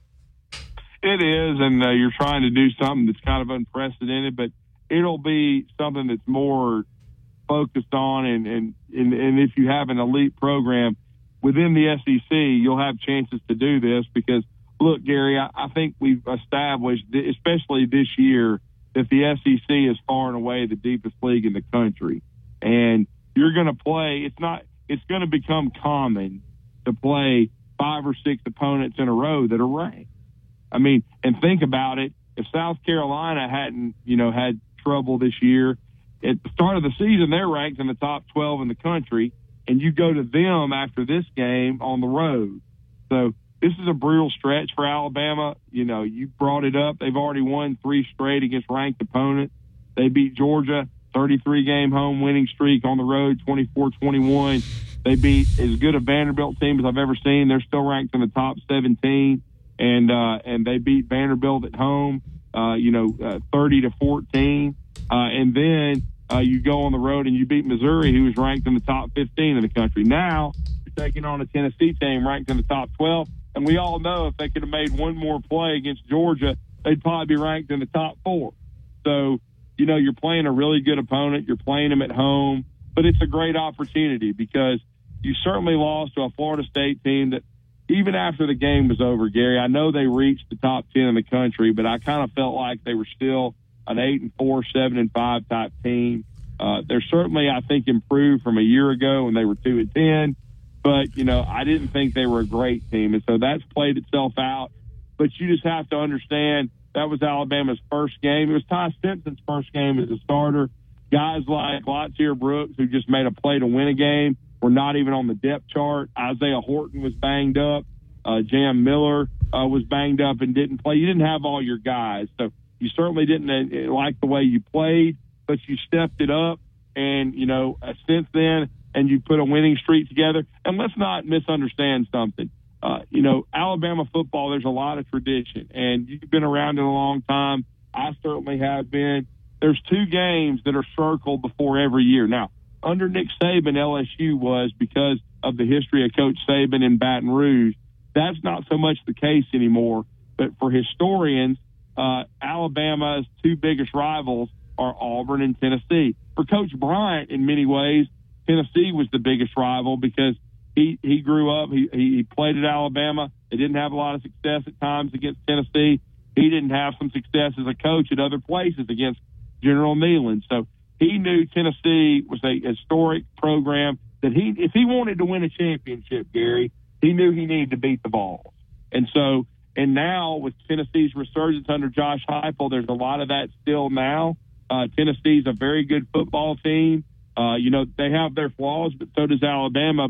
It is, and uh, you're trying to do something that's kind of unprecedented, but it'll be something that's more focused on, and, and, and, and if you have an elite program within the S E C, you'll have chances to do this because, look, Gary, I, I think we've established, especially this year, that the S E C is far and away the deepest league in the country. And you're going to play, it's not, it's going to become common to play five or six opponents in a row that are ranked. I mean, and think about it. If South Carolina hadn't, you know, had trouble this year, at the start of the season, they're ranked in the top twelve in the country, and you go to them after this game on the road. So this is a brutal stretch for Alabama. You know, you brought it up. They've already won three straight against ranked opponents. They beat Georgia, thirty-three game home winning streak on the road, twenty-four twenty-one. They beat as good a Vanderbilt team as I've ever seen. They're still ranked in the top seventeen. And uh, and they beat Vanderbilt at home, uh, you know, uh, thirty to fourteen. Uh, and then uh, you go on the road and you beat Missouri, who was ranked in the top fifteen in the country. Now you're taking on a Tennessee team ranked in the top twelve. And we all know if they could have made one more play against Georgia, they'd probably be ranked in the top four. So, you know, you're playing a really good opponent. You're playing them at home. But it's a great opportunity because you certainly lost to a Florida State team that, even after the game was over, Gary, I know they reached the top ten in the country, but I kind of felt like they were still an eight and four, seven and five type team. Uh, they're certainly, I think, improved from a year ago when they were two and ten. But you know, I didn't think they were a great team, and so that's played itself out. But you just have to understand that was Alabama's first game. It was Ty Simpson's first game as a starter. Guys like Latier Brooks, who just made a play to win a game, were not even on the depth chart. Isaiah Horton was banged up. Uh, Jam Miller uh, was banged up and didn't play. You didn't have all your guys. So you certainly didn't uh, like the way you played, but you stepped it up. And, you know, uh, since then, and you put a winning streak together. And let's not misunderstand something. Uh, you know, Alabama football, there's a lot of tradition. And you've been around it a long time. I certainly have been. There's two games that are circled before every year. Now, under Nick Saban, L S U was because of the history of Coach Saban in Baton Rouge. That's not so much the case anymore. But for historians, uh, Alabama's two biggest rivals are Auburn and Tennessee. For Coach Bryant, in many ways, Tennessee was the biggest rival because he, he grew up, he, he played at Alabama. They didn't have a lot of success at times against Tennessee. He didn't have some success as a coach at other places against General Neyland. So he knew Tennessee was a historic program that he, if he wanted to win a championship, Gary, he knew he needed to beat the Vols. And so, and now with Tennessee's resurgence under Josh Heupel, there's a lot of that still now. Uh, Tennessee's a very good football team. Uh, you know, they have their flaws, but so does Alabama. But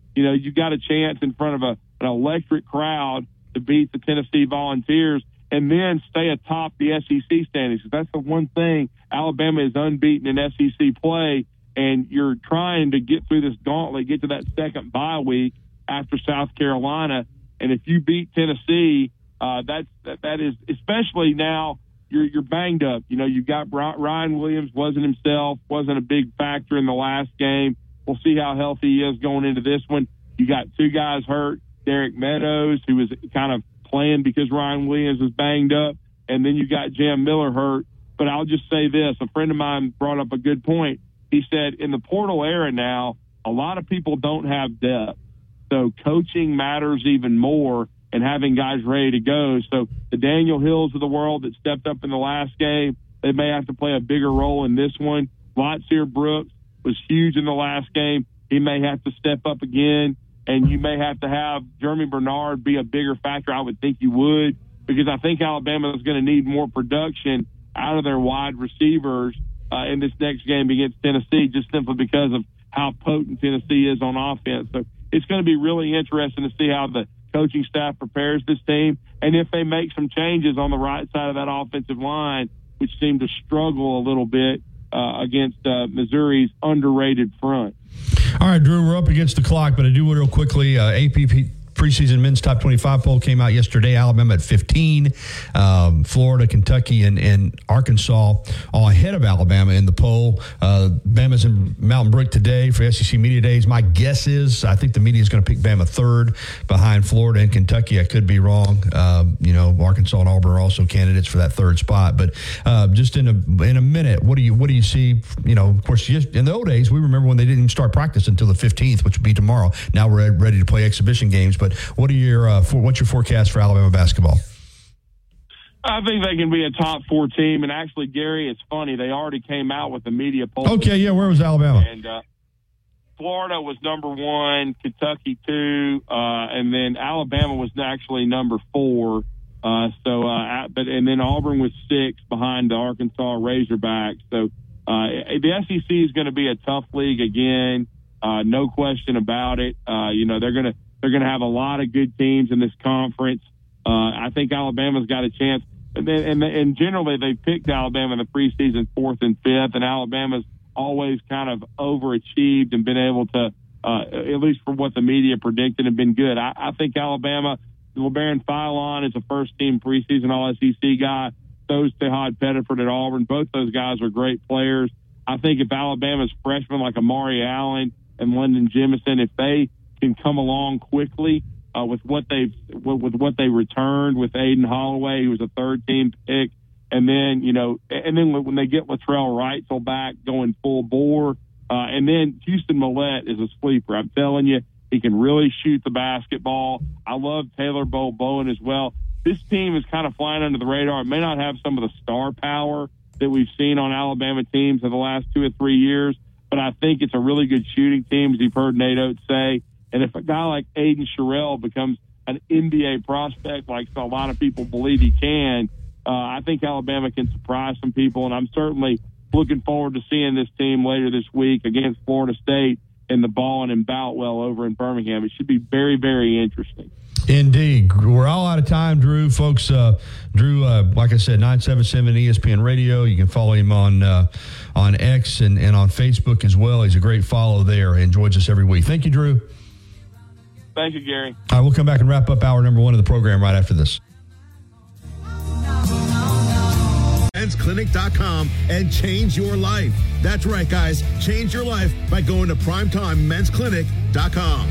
you know, you got a chance in front of a, an electric crowd to beat the Tennessee Volunteers and then stay atop the S E C standings. That's the one thing. Alabama is unbeaten in S E C play, and you're trying to get through this gauntlet, get to that second bye week after South Carolina. And if you beat Tennessee, uh, that's, that, that is, especially now, you're, you're banged up. You know, you've got Ryan Williams, wasn't himself, wasn't a big factor in the last game. We'll see how healthy he is going into this one. You got two guys hurt, Derek Meadows, who was kind of playing because Ryan Williams was banged up, and then you got Jam Miller hurt. But I'll just say this. A friend of mine brought up a good point. He said in the portal era now, a lot of people don't have depth. So coaching matters even more and having guys ready to go. So the Daniel Hills of the world that stepped up in the last game, they may have to play a bigger role in this one. Latsier Brooks was huge in the last game. He may have to step up again. And you may have to have Jeremy Bernard be a bigger factor. I would think you would, because I think Alabama is going to need more production out of their wide receivers uh, in this next game against Tennessee, just simply because of how potent Tennessee is on offense. So it's going to be really interesting to see how the coaching staff prepares this team and if they make some changes on the right side of that offensive line, which seemed to struggle a little bit uh, against uh, Missouri's underrated front. All right, Drew, we're up against the clock, but I do want to real quickly, uh, A P P preseason men's top twenty-five poll came out yesterday. Alabama at fifteen, um, Florida, Kentucky, and, and Arkansas all ahead of Alabama in the poll. Uh, Bama's in Mountain Brook today for S E C Media Days. My guess is I think the media is going to pick Bama third behind Florida and Kentucky. I could be wrong. Um, you know, Arkansas and Auburn are also candidates for that third spot. But uh, just in a in a minute, what do you what do you see? You know, of course, in the old days, we remember when they didn't even start practice until the fifteenth, which would be tomorrow. Now we're ready to play exhibition games, but what are your uh, for, what's your forecast for Alabama basketball? I think they can be a top four team. And actually, Gary, it's funny. They already came out with the media poll. Okay, yeah, where was Alabama? And uh, Florida was number one, Kentucky two, uh, and then Alabama was actually number four. Uh, so, uh, but and then Auburn was six behind the Arkansas Razorbacks. So uh, the S E C is going to be a tough league again, uh, no question about it. Uh, you know, they're going to they're going to have a lot of good teams in this conference. Uh, I think Alabama's got a chance. And, then, and, and generally, they picked Alabama in the preseason fourth and fifth, and Alabama's always kind of overachieved and been able to, uh, at least for what the media predicted, have been good. I, I think Alabama, LeBaron Philon is a first-team preseason All S E C guy. So is Tehad Pettiford at Auburn. Both those guys are great players. I think if Alabama's freshmen like Amari Allen and London Jemison, if they can come along quickly uh, with what they've with what they returned with Aiden Holloway, who was a third-team pick, and then you know, and then when they get Latrell Wrightsell back going full bore, uh, and then Houston Millette is a sleeper. I'm telling you, he can really shoot the basketball. I love Taylor Bowen as well. This team is kind of flying under the radar. It may not have some of the star power that we've seen on Alabama teams in the last two or three years, but I think it's a really good shooting team, as you've heard Nate Oates say. And if a guy like Aiden Sherrill becomes an N B A prospect, like a lot of people believe he can, uh, I think Alabama can surprise some people. And I'm certainly looking forward to seeing this team later this week against Florida State in the Ballin and Boutwell over in Birmingham. It should be very, very interesting. Indeed. We're all out of time, Drew. Folks, uh, Drew, uh, like I said, nine seven seven E S P N Radio. You can follow him on uh, on X and, and on Facebook as well. He's a great follow there. He joins us every week. Thank you, Drew. Thank you, Gary. All right, we'll come back and wrap up hour number one of the program right after this. men's clinic dot com and change your life. That's right, guys. Change your life by going to primetime men's clinic dot com.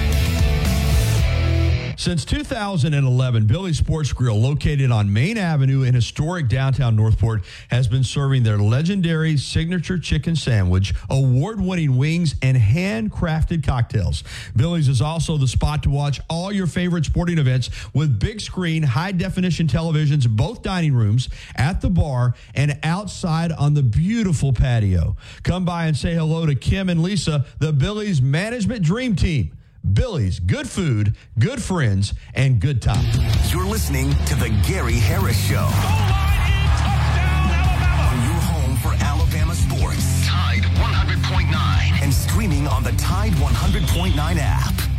Since two thousand eleven, Billy's Sports Grill, located on Main Avenue in historic downtown Northport, has been serving their legendary signature chicken sandwich, award-winning wings, and handcrafted cocktails. Billy's is also the spot to watch all your favorite sporting events with big screen, high-definition televisions, both dining rooms, at the bar, and outside on the beautiful patio. Come by and say hello to Kim and Lisa, the Billy's Management Dream Team. Billy's, good food, good friends, and good time. You're listening to the Gary Harris Show. On your home for Alabama sports. Tide one hundred point nine. And streaming on the Tide one hundred point nine app.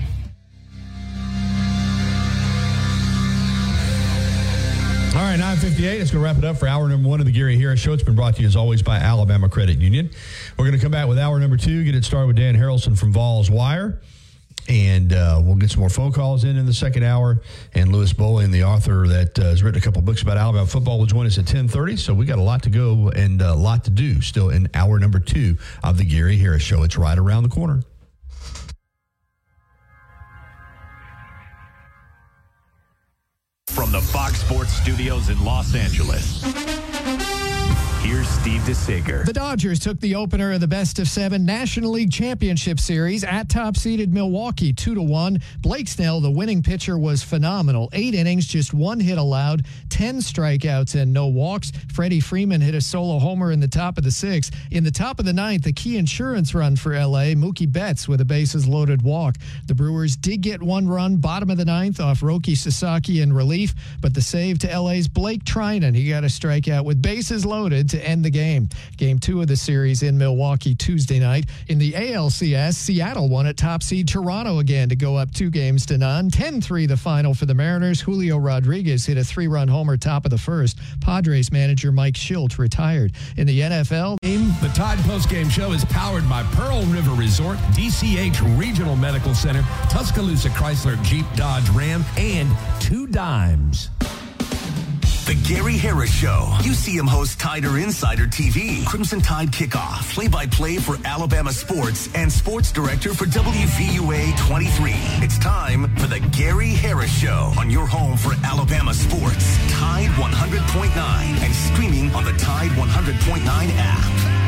right, nine fifty-eight. It's going to wrap it up for hour number one of the Gary Harris Show. It's been brought to you, as always, by Alabama Credit Union. We're going to come back with hour number two, get it started with Dan Harrelson from Vols Wire. And uh, we'll get some more phone calls in in the second hour. And Lewis Bowling, the author that uh, has written a couple books about Alabama football, will join us at ten thirty. So we got a lot to go and a lot to do still in hour number two of the Gary Harris Show. It's right around the corner. From the Fox Sports Studios in Los Angeles, here's Steve DeSager. The Dodgers took the opener of the best of seven National League Championship Series at top-seeded Milwaukee two to one. Blake Snell, the winning pitcher, was phenomenal. Eight innings, just one hit allowed, ten strikeouts and no walks. Freddie Freeman hit a solo homer in the top of the sixth. In the top of the ninth, the key insurance run for L A, Mookie Betts with a bases-loaded walk. The Brewers did get one run bottom of the ninth off Roki Sasaki in relief, but the save to L A's Blake Trinan. He got a strikeout with bases loaded to end the game. Game two of the series in Milwaukee Tuesday night. In the A L C S, Seattle won at top seed Toronto again to go up two games to none. ten three the final for the Mariners. Julio Rodriguez hit a three-run homer top of the first. Padres manager Mike Shildt retired. In the N F L, the Tide Postgame Show is powered by Pearl River Resort, D C H Regional Medical Center, Tuscaloosa Chrysler Jeep Dodge Ram, and Two Dimes. The Gary Harris Show. U C M host Tider Insider T V. Crimson Tide Kickoff. Play-by-play for Alabama sports and sports director for W V U A twenty-three. It's time for the Gary Harris Show on your home for Alabama sports. Tide one hundred point nine and streaming on the Tide one hundred point nine app.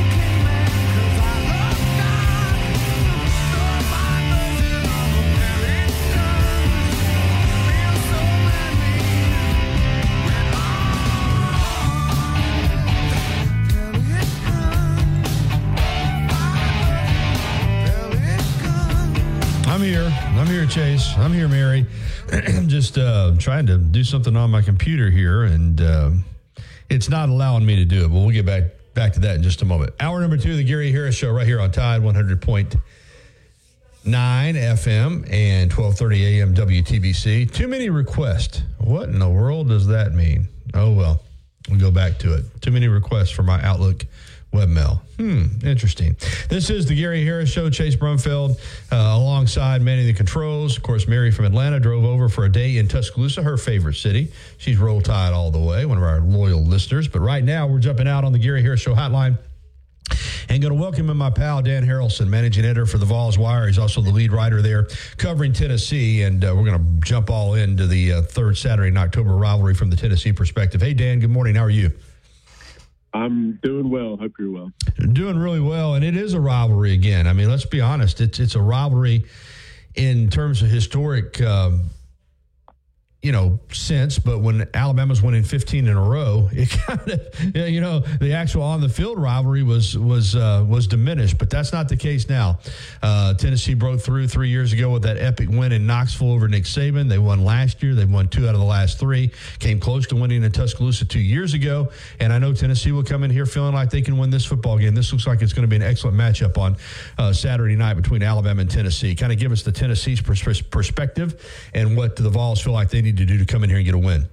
I'm here. I'm here, Chase. I'm here, Mary. I'm just uh, trying to do something on my computer here, and uh, it's not allowing me to do it, but we'll get back back to that in just a moment. Hour number two of the Gary Harris Show right here on Tide one hundred point nine F M and twelve thirty A M W T B C. Too many requests. What in the world does that mean? Oh, well, we'll go back to it. Too many requests for my Outlook webmail. Hmm, interesting. This is the Gary Harris Show. Chase Brumfeld uh, alongside manning the controls. Of course, Mary from Atlanta drove over for a day in Tuscaloosa, her favorite city. She's Roll Tide all the way, one of our loyal listeners. But right now, we're jumping out on the Gary Harris Show hotline and going to welcome in my pal, Dan Harrelson, managing editor for the Vols Wire. He's also the lead writer there covering Tennessee. And uh, we're going to jump all into the uh, third Saturday in October rivalry from the Tennessee perspective. Hey, Dan, good morning. How are you? I'm doing well. Hope you're well. Doing really well, and it is a rivalry again. I mean, let's be honest. It's it's a rivalry in terms of historic, um, you know, sense. But when Alabama's winning fifteen in a row, it kind of, you know, the actual on the field rivalry was was uh, was diminished. But that's not the case now. Uh, Tennessee broke through three years ago with that epic win in Knoxville over Nick Saban. They won last year. They've won two out of the last three. Came close to winning in Tuscaloosa two years ago. And I know Tennessee will come in here feeling like they can win this football game. This looks like it's going to be an excellent matchup on uh, Saturday night between Alabama and Tennessee. Kind of give us the Tennessee's pers- perspective and what the Vols feel like they need to do to come in here and get a win.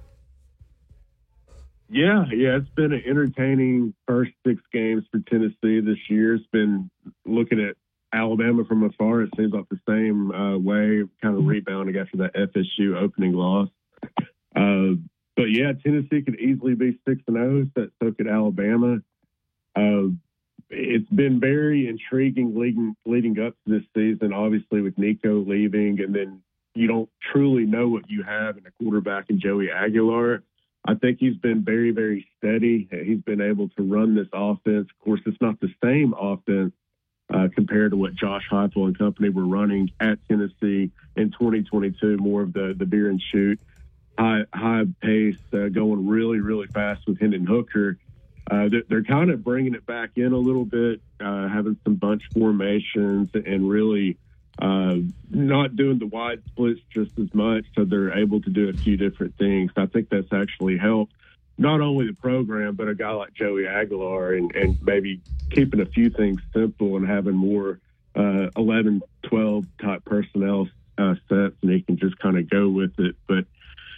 Yeah, yeah, it's been an entertaining first six games for Tennessee this year. It's been looking at Alabama from afar. It seems like the same uh, way, kind of rebounding after that F S U opening loss. Uh, but yeah, Tennessee could easily be six and zero. So, so could Alabama. Uh, it's been very intriguing leading leading up to this season. Obviously, with Nico leaving, and then you don't truly know what you have in a quarterback in Joey Aguilar. I think he's been very, very steady. He's been able to run this offense. Of course, it's not the same offense uh, compared to what Josh Heupel and company were running at Tennessee in twenty twenty-two, more of the, the beer and shoot, high, high pace, uh, going really, really fast with Hendon Hooker. Uh, they're, they're kind of bringing it back in a little bit, uh, having some bunch formations and really uh, not doing the wide splits just as much. So they're able to do a few different things. I think that's actually helped not only the program, but a guy like Joey Aguilar and, and maybe keeping a few things simple and having more uh, eleven, twelve type personnel uh, sets, and he can just kind of go with it. But this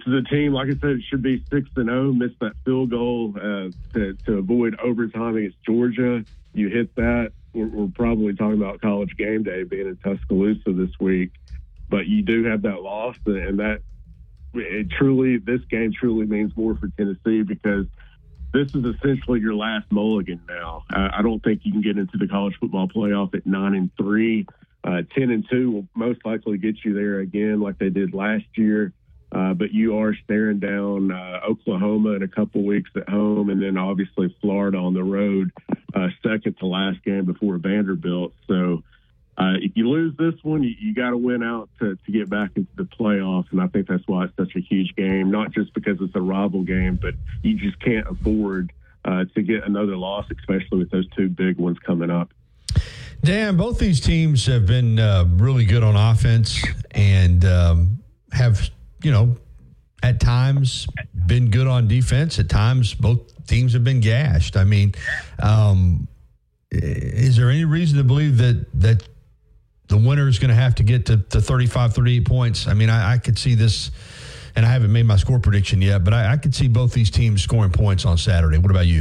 is a team, like I said, it should be six and zero. Missed that field goal uh, to to avoid overtime against Georgia. You hit that, we're, we're probably talking about College game day being in Tuscaloosa this week. But you do have that loss, and that it truly, this game truly means more for Tennessee because this is essentially your last mulligan now. Uh, I don't think you can get into the college football playoff at nine and three. Uh, ten and two will most likely get you there again, like they did last year. Uh, but you are staring down uh, Oklahoma in a couple weeks at home, and then obviously Florida on the road, uh, second to last game before Vanderbilt. So. Uh, if you lose this one, you, you got to win out to, to get back into the playoffs, and I think that's why it's such a huge game, not just because it's a rival game, but you just can't afford uh, to get another loss, especially with those two big ones coming up. Dan, both these teams have been uh, really good on offense and um, have, you know, at times been good on defense. At times, both teams have been gashed. I mean, um, is there any reason to believe that that the winner is going to have to get to, to thirty-five, thirty-eight points? I mean, I, I could see this, and I haven't made my score prediction yet, but I, I could see both these teams scoring points on Saturday. What about you?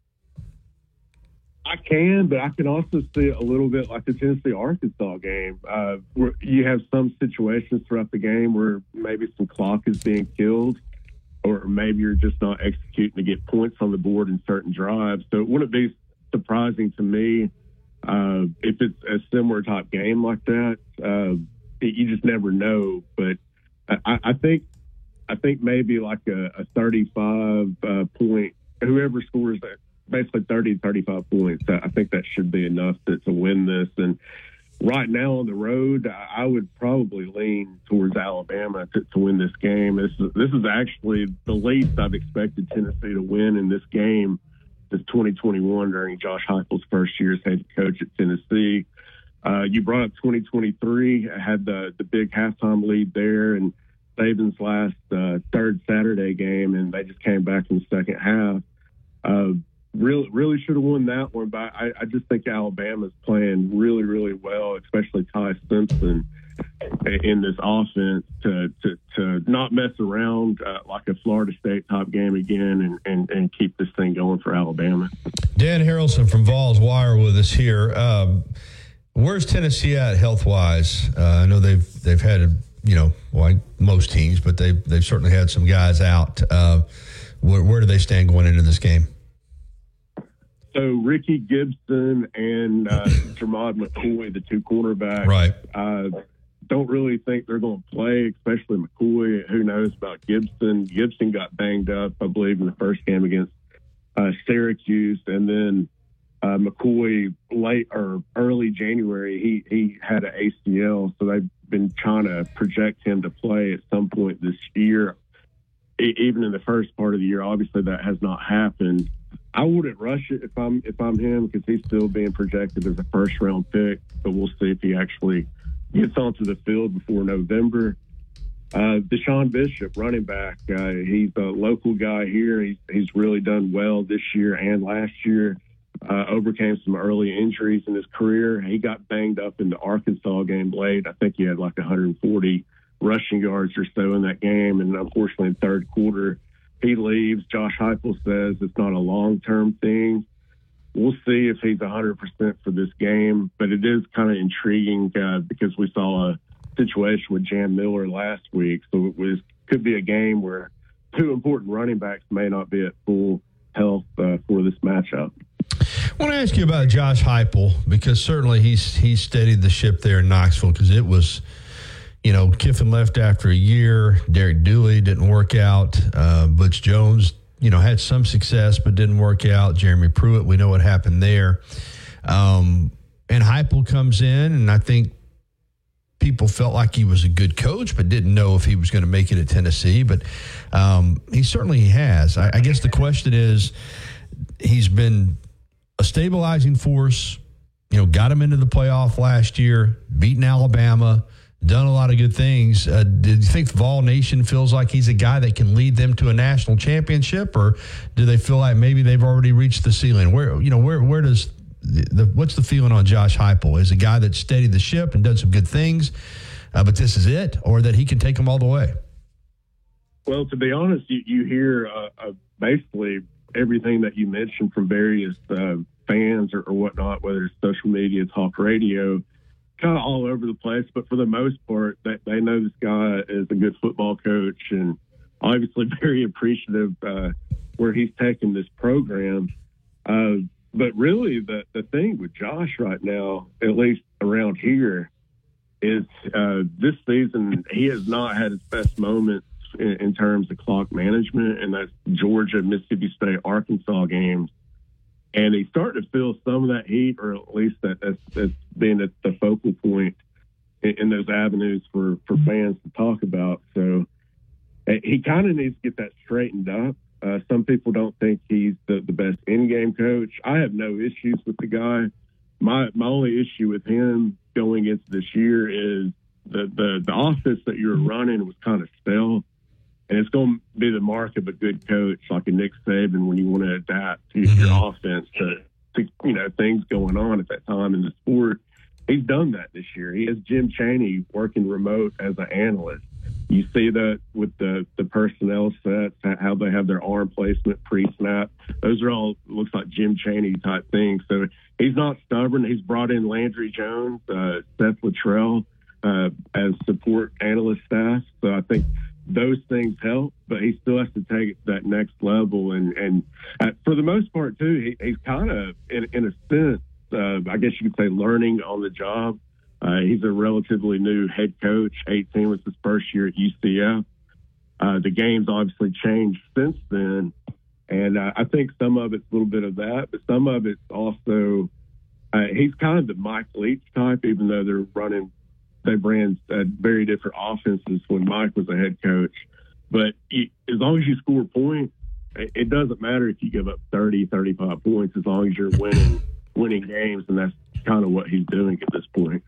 I can, but I can also see it a little bit like the Tennessee-Arkansas game. Uh, where you have some situations throughout the game where maybe some clock is being killed, or maybe you're just not executing to get points on the board in certain drives. So it wouldn't be surprising to me Uh, if it's a similar type game like that. Uh, you just never know. But I, I think I think maybe like a, a thirty-five uh, point, whoever scores that, basically thirty to thirty-five points, I think that should be enough to, to win this. And right now on the road, I would probably lean towards Alabama to, to win this game. This is, this is actually the least I've expected Tennessee to win in this game since twenty twenty-one during Josh Heupel's first year as head coach at Tennessee. Uh, you brought up twenty twenty-three. I had the, the big halftime lead there and Saban's last uh, third Saturday game, and they just came back in the second half. Uh, really, really should have won that one, but I, I just think Alabama's playing really, really well, especially Ty Simpson in this offense to to, to not mess around uh, like a Florida State type game again and, and, and keep this thing going for Alabama. Dan Harrelson from Vols Wire with us here. Um, where's Tennessee at health-wise? Uh, I know they've they've had, a, you know, well, most teams, but they've, they've certainly had some guys out. Uh, where, where do they stand going into this game? So Ricky Gibson and uh, Jermod McCoy, the two cornerbacks, right. uh, don't really think they're going to play, especially McCoy. Who knows about Gibson? Gibson got banged up, I believe, in the first game against uh, Syracuse, and then uh, McCoy late or early January he he had an A C L, so they've been trying to project him to play at some point this year. E- even in the first part of the year, obviously that has not happened. I wouldn't rush it if I'm if I'm him because he's still being projected as a first round pick, but we'll see if he actually gets onto the field before November. Uh, Deshaun Bishop, running back, uh, he's a local guy here. He's, he's really done well this year and last year. Uh, overcame some early injuries in his career. He got banged up in the Arkansas game late. I think he had like one hundred forty rushing yards or so in that game. And unfortunately, in the third quarter, he leaves. Josh Heupel says it's not a long-term thing. We'll see if he's one hundred percent for this game, but it is kind of intriguing uh, because we saw a situation with Jam Miller last week, so it was could be a game where two important running backs may not be at full health uh, for this matchup. I want to ask you about Josh Heupel because certainly he's he's steadied the ship there in Knoxville because it was, you know, Kiffin left after a year, Derek Dooley didn't work out, uh, Butch Jones, you know, had some success but didn't work out. Jeremy Pruitt, we know what happened there. Um, and Heupel comes in, and I think people felt like he was a good coach but didn't know if he was going to make it at Tennessee. But um, he certainly has. I, I guess the question is, he's been a stabilizing force, you know, got him into the playoff last year, beaten Alabama, done a lot of good things. Uh, did you think Vol Nation feels like he's a guy that can lead them to a national championship, or do they feel like maybe they've already reached the ceiling? Where, you know, where where does the, the what's the feeling on Josh Heupel? Is a guy that steadied the ship and done some good things, uh, but this is it, or that he can take them all the way? Well, to be honest, you, you hear uh, uh, basically everything that you mentioned from various uh, fans or, or whatnot, whether it's social media, talk radio, kind of all over the place. But for the most part, they, they know this guy is a good football coach and obviously very appreciative uh, where he's taken this program. Uh, but really, the, the thing with Josh right now, at least around here, is uh, this season he has not had his best moments in, in terms of clock management, and that's Georgia, Mississippi State, Arkansas games. And he's starting to feel some of that heat, or at least that, that's, that's been at the focal point in, in those avenues for, for fans to talk about. So he kind of needs to get that straightened up. Uh, some people don't think he's the, the best in-game coach. I have no issues with the guy. My my only issue with him going into this year is the, the, the offense that you were running was kind of stale. And it's going to be the mark of a good coach, like a Nick Saban, when you want to adapt to your offense to, to, you know, things going on at that time in the sport. He's done that this year. He has Jim Chaney working remote as an analyst. You see that with the, the personnel sets, how they have their arm placement pre-snap. Those are all, looks like Jim Chaney type things. So he's not stubborn. He's brought in Landry Jones, uh, Seth Luttrell uh, as support analyst staff. So I think those things help, but he still has to take it to that next level. And, and uh, for the most part, too, he, he's kind of, in, in a sense, uh, I guess you could say learning on the job. Uh, he's a relatively new head coach. eighteen was his first year at U C F. Uh, the game's obviously changed since then. And uh, I think some of it's a little bit of that, but some of it's also, uh, he's kind of the Mike Leach type, even though they're running, they ran uh, very different offenses when Mike was a head coach. But he, as long as you score points, it, it doesn't matter if you give up thirty, thirty-five points, as long as you're winning, winning games. And that's kind of what he's doing at this point.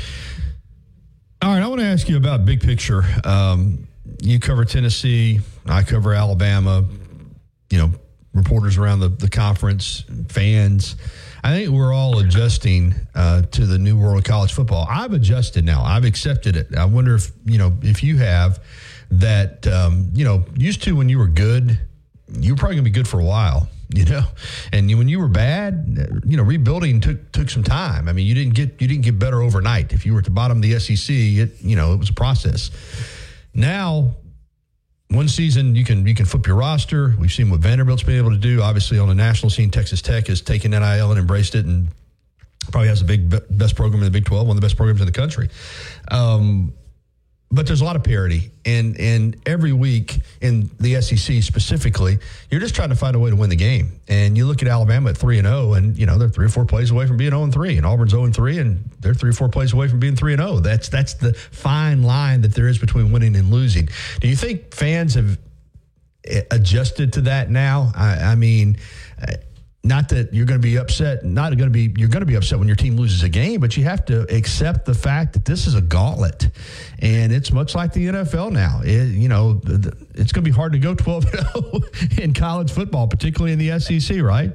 All right, I want to ask you about big picture. Um, you cover Tennessee, I cover Alabama, you know, reporters around the, the conference, fans. I think we're all adjusting uh, to the new world of college football. I've adjusted now. I've accepted it. I wonder if, you know, if you have that, um, you know, used to when you were good, you were probably going to be good for a while. You know, and when you were bad, you know, rebuilding took took some time. I mean, you didn't get you didn't get better overnight. If you were at the bottom of the S E C, it you know it was a process. Now, one season you can you can flip your roster. We've seen what Vanderbilt's been able to do. Obviously, on the national scene, Texas Tech has taken N I L and embraced it, and probably has the big best program in the Big twelve, one of the best programs in the country. Um, But there's a lot of parity, and and every week in the S E C specifically, you're just trying to find a way to win the game. And you look at Alabama at three and zero, and you know they're three or four plays away from being zero and three, and Auburn's zero and three, and they're three or four plays away from being three and zero. That's that's the fine line that there is between winning and losing. Do you think fans have adjusted to that now? I, I mean. Not that you're going to be upset, not going to be, you're going to be upset when your team loses a game, but you have to accept the fact that this is a gauntlet, and it's much like the N F L now. It, you know, it's going to be hard to go twelve and oh in college football, particularly in the S E C, right?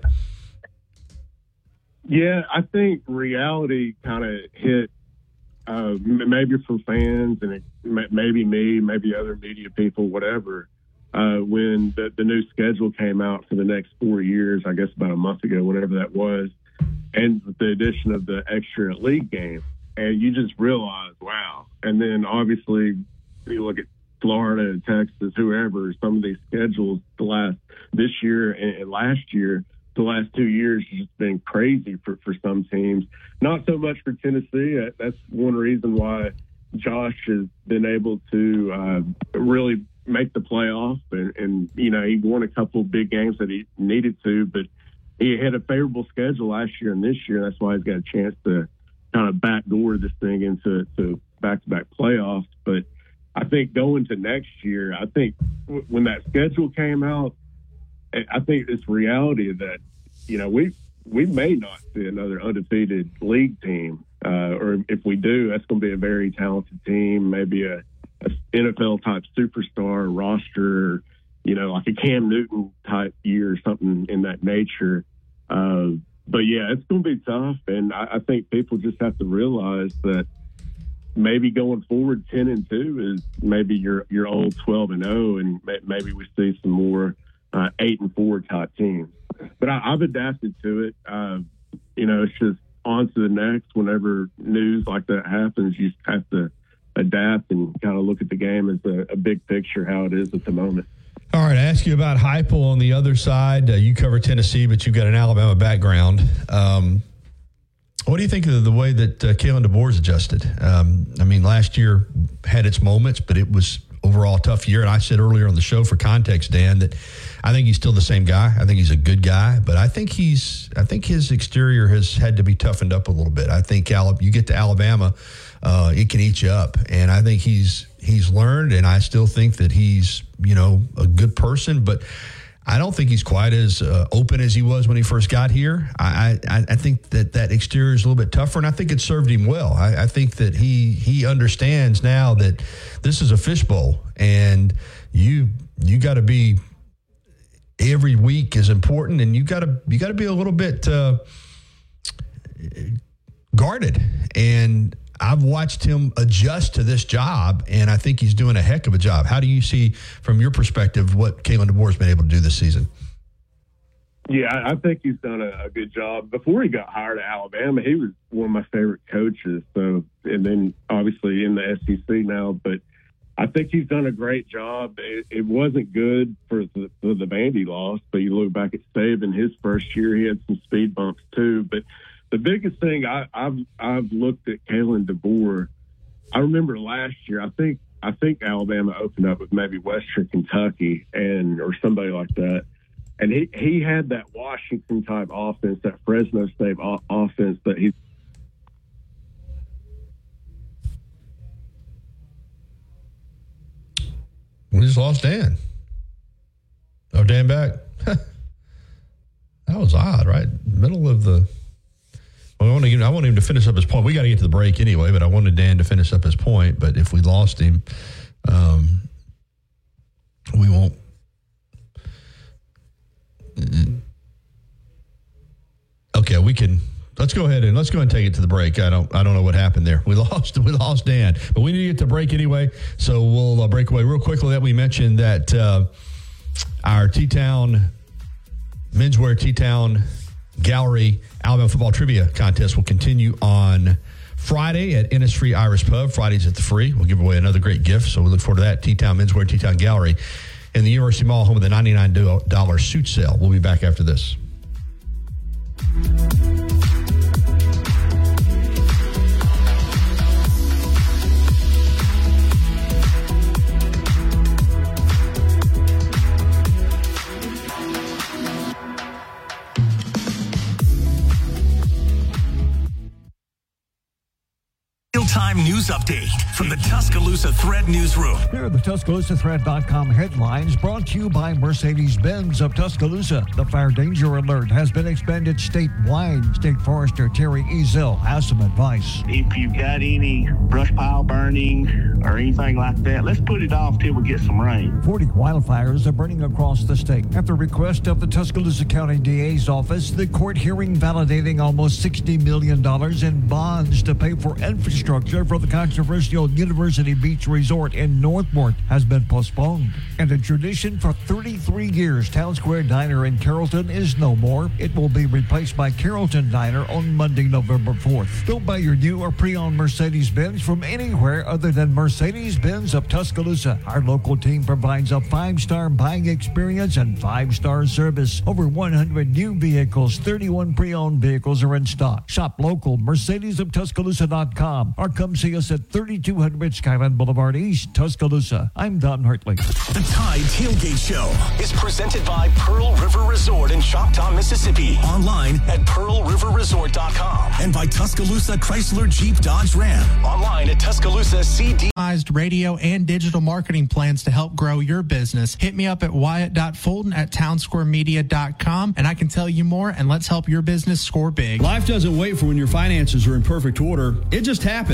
Yeah, I think reality kind of hit uh, maybe for fans and it, maybe me, maybe other media people, whatever. Uh, when the, the new schedule came out for the next four years, I guess about a month ago, whatever that was, and the addition of the extra league game. And you just realize, wow. And then obviously you look at Florida, Texas, whoever, some of these schedules the last this year and, and last year, the last two years has just been crazy for, for some teams. Not so much for Tennessee. That's one reason why Josh has been able to uh, really make the playoff, and, and you know he won a couple of big games that he needed to, but he had a favorable schedule last year and this year. That's why he's got a chance to kind of backdoor this thing into to back-to-back playoffs. But I think going to next year, I think w- when that schedule came out, I think it's reality that you know we we may not see another undefeated league team, uh, or if we do, that's going to be a very talented team, maybe a N F L type superstar roster, you know, like a Cam Newton type year or something in that nature. Uh, but yeah, it's going to be tough. And I, I think people just have to realize that maybe going forward ten and two is maybe your your old twelve and oh, and maybe we see some more uh, eight and four type teams. But I, I've adapted to it. Uh, you know, it's just on to the next. Whenever news like that happens, you just have to adapt and kind of look at the game as a, a big picture, how it is at the moment. All right, I ask you about Heupel on the other side. Uh, you cover Tennessee, but you've got an Alabama background. Um, what do you think of the way that uh, Kalen DeBoer's adjusted? Um, I mean, last year had its moments, but it was overall a tough year. And I said earlier on the show, for context, Dan, that I think he's still the same guy. I think he's a good guy, but I think he's. I think his exterior has had to be toughened up a little bit. I think Alabama, you get to Alabama, uh, it can eat you up, and I think he's he's learned, and I still think that he's you know a good person, but I don't think he's quite as uh, open as he was when he first got here. I, I, I think that that exterior is a little bit tougher, and I think it served him well. I, I think that he he understands now that this is a fishbowl, and you you got to be every week is important, and you got to you got to be a little bit uh, guarded. And I've watched him adjust to this job, and I think he's doing a heck of a job. How do you see, from your perspective, what Kalen DeBoer's been able to do this season? Yeah, I think he's done a, a good job. Before he got hired at Alabama, he was one of my favorite coaches. So, and then obviously in the S E C now, but I think he's done a great job. It, it wasn't good for the, for the Vandy loss, but you look back at Saban, his first year, he had some speed bumps too. But the biggest thing I, I've I've looked at Kalen DeBoer. I remember last year, I think I think Alabama opened up with maybe Western Kentucky and or somebody like that, and he, he had that Washington type offense, that Fresno State o- offense that he. We just lost Dan. Oh, Dan back. That was odd, right? Middle of the. Well, I want to. I want him to finish up his point. We got to get to the break anyway, but I wanted Dan to finish up his point. But if we lost him, um, we won't. Okay, we can. Let's go ahead and let's go ahead and take it to the break. I don't. I don't know what happened there. We lost. We lost Dan, but we need to get to break anyway. So we'll uh, break away real quickly. That we mentioned that uh, our T-Town Menswear T-Town Gallery Alabama Football Trivia Contest will continue on Friday at Innisfree Irish Pub. Fridays at the Free. We'll give away another great gift, so we look forward to that. T-Town Menswear T-Town Gallery in the University Mall, home of the ninety-nine dollars suit sale. We'll be back after this. Real-time news update from the Tuscaloosa Thread Newsroom. Here are the Tuscaloosa Thread dot com headlines, brought to you by Mercedes-Benz of Tuscaloosa. The fire danger alert has been expanded statewide. State Forester Terry Ezel has some advice. If you've got any brush pile burning or anything like that, let's put it off till we get some rain. forty wildfires are burning across the state. At the request of the Tuscaloosa County D A's office, the court hearing validating almost sixty million dollars in bonds to pay for infrastructure for the controversial University Beach Resort in Northport has been postponed. And a tradition for thirty-three years, Town Square Diner in Carrollton is no more. It will be replaced by Carrollton Diner on Monday, November fourth. Don't buy your new or pre-owned Mercedes-Benz from anywhere other than Mercedes-Benz of Tuscaloosa. Our local team provides a five-star buying experience and five-star service. Over one hundred new vehicles, thirty-one pre-owned vehicles are in stock. Shop local, Mercedes of Tuscaloosa dot com, or come see us at thirty-two hundred Skyline Boulevard East, Tuscaloosa. I'm Don Hartley. The Tide Tailgate Show is presented by Pearl River Resort in Choctaw, Mississippi. Online at pearl river resort dot com and by Tuscaloosa Chrysler Jeep Dodge Ram. Online at Tuscaloosa C D. Radio and digital marketing plans to help grow your business. Hit me up at wyatt dot fulton at town square media dot com and I can tell you more, and let's help your business score big. Life doesn't wait for when your finances are in perfect order. It just happens.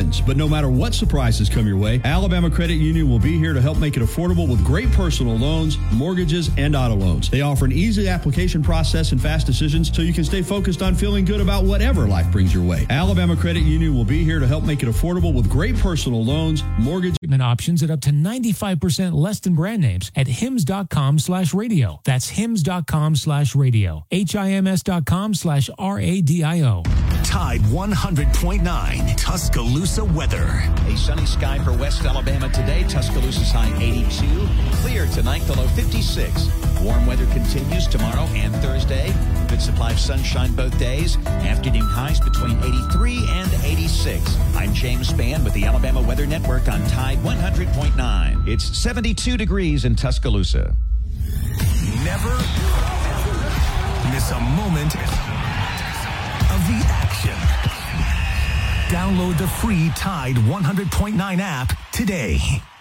happens. But no matter what surprises come your way, Alabama Credit Union will be here to help make it affordable with great personal loans, mortgages, and auto loans. They offer an easy application process and fast decisions so you can stay focused on feeling good about whatever life brings your way. Alabama Credit Union will be here to help make it affordable with great personal loans, mortgages, and options at up to ninety-five percent less than brand names at hims.com slash radio. That's hims.com slash radio. H-I-M-S dot com slash R-A-D-I-O. Tide one hundred point nine, Tuscaloosa weather. A sunny sky for West Alabama today. Tuscaloosa's high eighty-two. Clear tonight, the low fifty-six. Warm weather continues tomorrow and Thursday. Good supply of sunshine both days. Afternoon highs between eighty-three and eighty-six. I'm James Spann with the Alabama Weather Network on Tide one hundred point nine. It's seventy-two degrees in Tuscaloosa. Never miss a moment of the action. Download the free Tide one hundred point nine app today.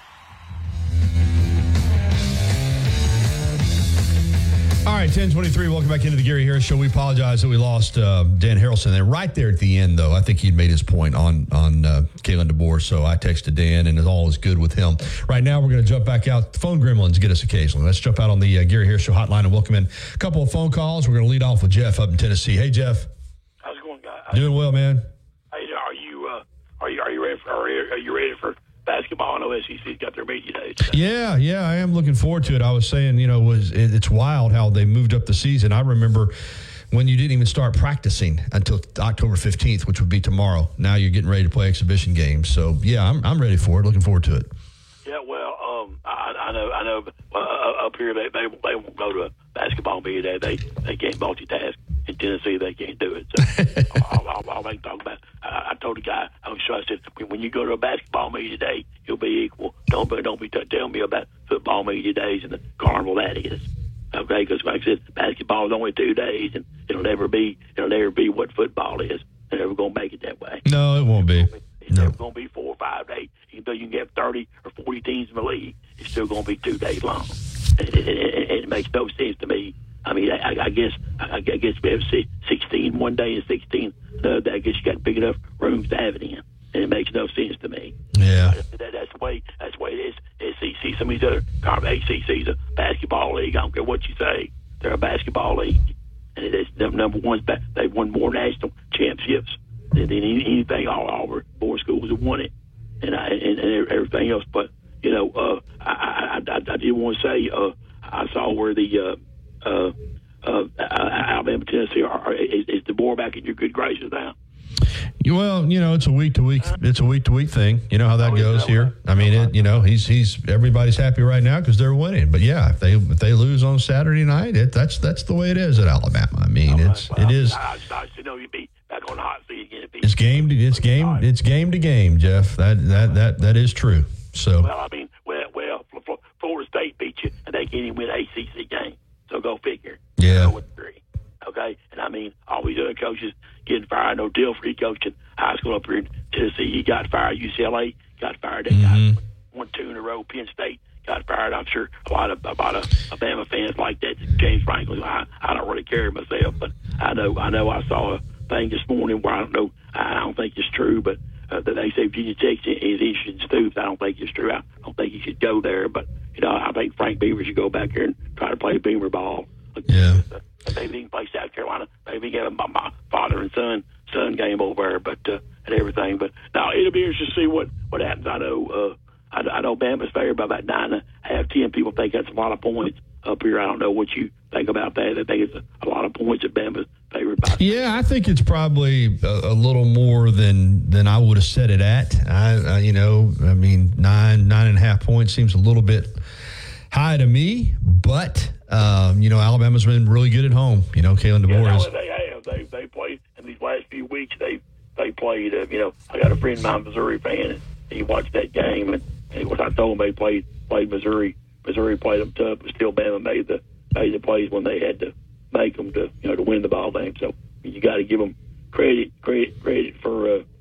All right, ten twenty-three, welcome back into the Gary Harris Show. We apologize that we lost uh, Dan Harrelson there. Right there at the end, though, I think he'd made his point on, on uh, Kalen DeBoer, so I texted Dan, and all is good with him. Right now, we're going to jump back out. Phone gremlins get us occasionally. Let's jump out on the uh, Gary Harris Show hotline and welcome in a couple of phone calls. We're going to lead off with Jeff up in Tennessee. Hey, Jeff. How's it going, guys? Doing well, man. Hey, are you uh, are you are you ready for are you, are you ready for basketball? I know S E C's got their media day today. Yeah, yeah, I am looking forward to it. I was saying, you know, was it, it's wild how they moved up the season. I remember when you didn't even start practicing until October fifteenth, which would be tomorrow. Now you're getting ready to play exhibition games. So, yeah, I'm I'm ready for it. Looking forward to it. Yeah, well, um, I, I know, I know. Uh, up here, they they they won't go to a basketball media day. They they can't multitask. In Tennessee, they can't do it. So all, all, all they talk about. I, I told the guy, I was sure I said, when you go to a basketball media day, you'll be equal. Don't be don't be t- telling me about football media days and the carnival that is. Okay, because like I said, basketball is only two days, and it'll never be it'll never be what football is. They're never going to make it that way. No, it won't be. It's no. never going to be four or five days. Even though you can get thirty or forty teams in the league, it's still going to be two days long. And it, it, it, it makes no sense to me. I mean, I, I guess I guess we have sixteen one day and sixteen. Uh, I guess you got big enough rooms to have it in, and it makes no sense to me. Yeah, that, that's the way that's the way it is. S E C, some of these other A C C's a basketball league. I don't care what you say, they're a basketball league, and it is number one. They've won more national championships than, than anything. All our four schools have won it, and I, and, and everything else. But you know, uh, I, I, I, I did want to say uh, I saw where the uh, Uh, uh, Alabama, Tennessee, are, are, is, is DeBoer back in your good graces now? Well, you know, it's a week to week. It's a week to week thing. You know how that goes here. I mean, it, you know, he's he's everybody's happy right now because they're winning. But yeah, if they if they lose on Saturday night, it, that's that's the way it is at Alabama. I mean, it's it is. I just know you'd be back on the hot seat again. It's game. To, it's game. It's game to game, Jeff. That that that that is true. So. Well, I mean, well, well, Florida State beat you, and they can't even win A C C game. So go figure. Yeah. Okay? And I mean, all these other coaches getting fired. No deal for he coaching high school up here in Tennessee. He got fired. U C L A got fired. They mm-hmm. got one, two in a row. Penn State got fired. I'm sure a lot of a lot of Alabama fans like that. James Franklin. I, I don't really care myself, but I know I know I saw a thing this morning where I don't know. I don't think it's true, but uh, that they say Virginia Tech is interested in Stoops. I don't think it's true. I don't think he should go there, but you know, I think Frank Beamer should go back here and try to play Beamer ball. Yeah. Maybe he can play South Carolina. Maybe he can have my, my father and son son game over there, but uh, and everything. But now it'll be interesting to see what, what happens. I know uh, I, I know Bama's favored by about nine and a half, ten. People think that's a lot of points up here. I don't know what you think about that. I think it's a, a lot of points that Bama's favored by. Yeah, I think it's probably a, a little more than than I would have set it at. I, I you know, I mean, nine nine and a half points seems a little bit high to me, but um, you know, Alabama's been really good at home. You know, Kalen DeBoer yeah, no, is. They have. They they played in these last few weeks. They they played. Uh, you know, I got a friend of mine, Missouri fan, and he watched that game, and, and what I told him, they played played Missouri. Missouri played them tough, but still Bama made the made the plays when they had to make them to you know to win the ball game. So you got to give them credit credit credit for uh,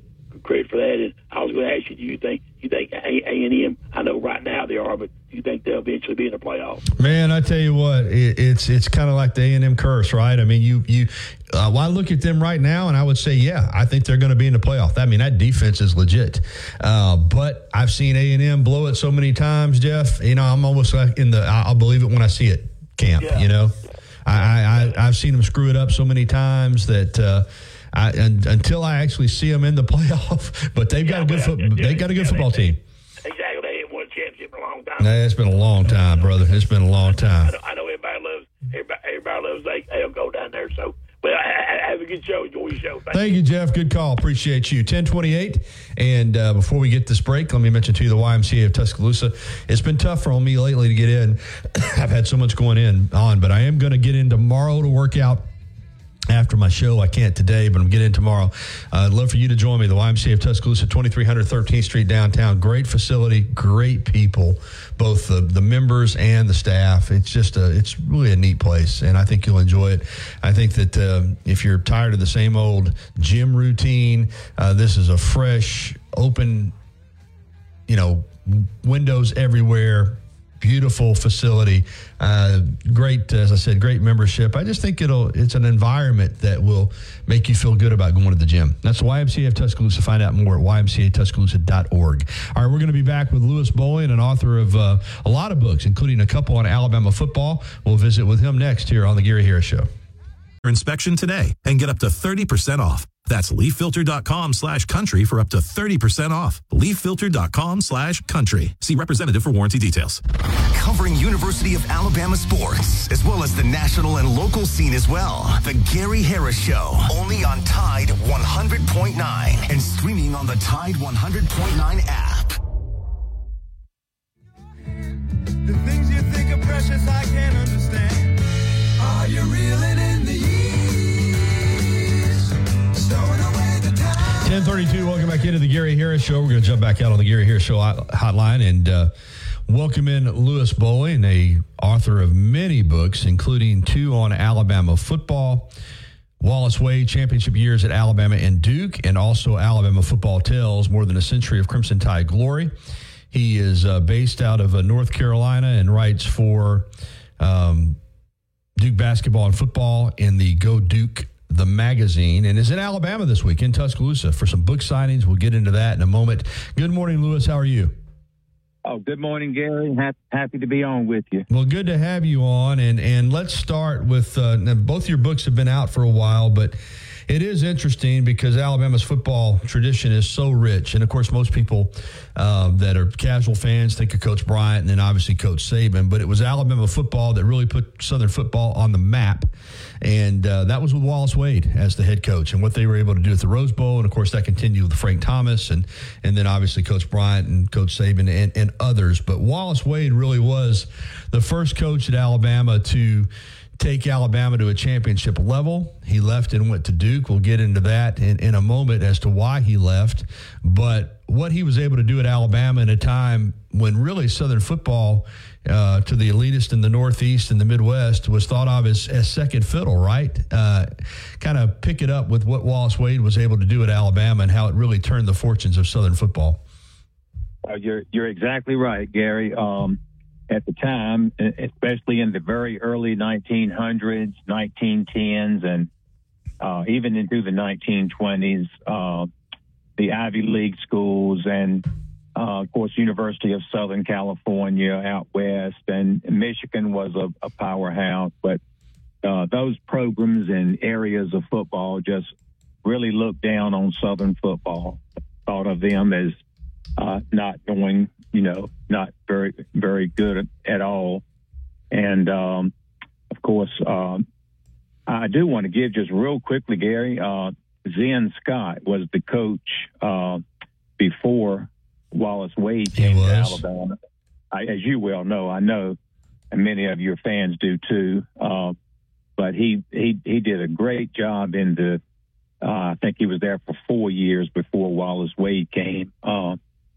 credit for that. And I was going to ask you, do you think you think A and M? I know right now they are, but do you think they'll eventually be in the playoffs? Man, I tell you what, it, it's it's kind of like the A and M curse, right? I mean, you you. Uh, well, I look at them right now, and I would say, yeah, I think they're going to be in the playoff. I mean, that defense is legit. Uh, but I've seen A and M blow it so many times, Jeff. You know, I'm almost like in the I'll believe it when I see it camp. Yeah. You know, I, I I've seen them screw it up so many times that. Uh, I, and, until I actually see them in the playoff, but they've got yeah, a good foot, they've got a good football team. Exactly, they haven't won a championship in a long time. Nah, it's been a long time, brother. It's been a long time. I know, I know everybody loves everybody, everybody loves they they'll go down there. So, well, I, I have a good show. Enjoy your show. Thank, Thank you. you, Jeff. Good call. Appreciate you. ten twenty-eight. And uh, before we get this break, let me mention to you the Y M C A of Tuscaloosa. It's been tough for me lately to get in. I've had so much going in on, but I am going to get in tomorrow to work out. After my show, I can't today, but I'm getting in tomorrow. Uh, I'd love for you to join me. The Y M C A of Tuscaloosa, twenty-three hundred thirteenth Street downtown. Great facility, great people, both the, the members and the staff. It's just a, it's really a neat place, and I think you'll enjoy it. I think that uh, if you're tired of the same old gym routine, uh, this is a fresh, open, you know, windows everywhere. Beautiful facility, uh, great, as I said, great membership. I just think it'll it's an environment that will make you feel good about going to the gym. That's the Y M C A of Tuscaloosa. Find out more at Y M C A Tuscaloosa dot org. All right, we're going to be back with Lewis Bolian, an author of uh, a lot of books, including a couple on Alabama football. We'll visit with him next here on the Gary Harris Show. Inspection today and get up to thirty percent off. That's leaffilter.com slash country for up to thirty percent off. leaffilter.com slash country. See representative for warranty details. Covering University of Alabama sports, as well as the national and local scene as well. The Gary Harris Show, only on Tide one hundred point nine and streaming on the Tide one hundred point nine app. The things you think are precious, I can't understand. Are you reeling in the years? Stowing away the time. ten thirty-two, welcome back into the Gary Harris Show. We're going to jump back out on the Gary Harris Show hotline and uh, welcome in Lewis Bolian, a author of many books, including two on Alabama football, Wallace Wade championship years at Alabama and Duke, and also Alabama Football Tales, more than a century of Crimson Tide glory. He is uh, based out of uh, North Carolina and writes for um, Duke basketball and football in the Go Duke, the magazine, and is in Alabama this week in Tuscaloosa for some book signings. We'll get into that in a moment. Good morning, Lewis. How are you? Oh, good morning, Gary. Happy, happy to be on with you. Well, good to have you on. And and let's start with uh, now both your books have been out for a while, but it is interesting because Alabama's football tradition is so rich. And, of course, most people uh, that are casual fans think of Coach Bryant and then obviously Coach Saban. But it was Alabama football that really put Southern football on the map. And uh, that was with Wallace Wade as the head coach and what they were able to do at the Rose Bowl. And, of course, that continued with Frank Thomas and and then obviously Coach Bryant and Coach Saban and, and others. But Wallace Wade really was the first coach at Alabama to take Alabama to a championship level. He left and went to Duke. We'll get into that in, in a moment as to why he left. But what he was able to do at Alabama in a time when really Southern football uh, to the elitist in the Northeast and the Midwest was thought of as, as second fiddle, right? Uh, kind of pick it up with what Wallace Wade was able to do at Alabama and how it really turned the fortunes of Southern football. Uh, you're, you're exactly right, Gary. Um, At the time, especially in the very early nineteen hundreds, nineteen tens, and uh, even into the nineteen twenties, uh, the Ivy League schools and, uh, of course, University of Southern California out west, and Michigan was a, a powerhouse. But uh, those programs and areas of football just really looked down on Southern football, thought of them as uh, not doing you know, not very, very good at all. And, um, of course, um, I do want to give just real quickly, Gary, uh, Zen Scott was the coach uh, before Wallace Wade came to Alabama. I, as you well know, I know, and many of your fans do too. Uh, but he, he, he did a great job in the, uh, I think he was there for four years before Wallace Wade came. Uh,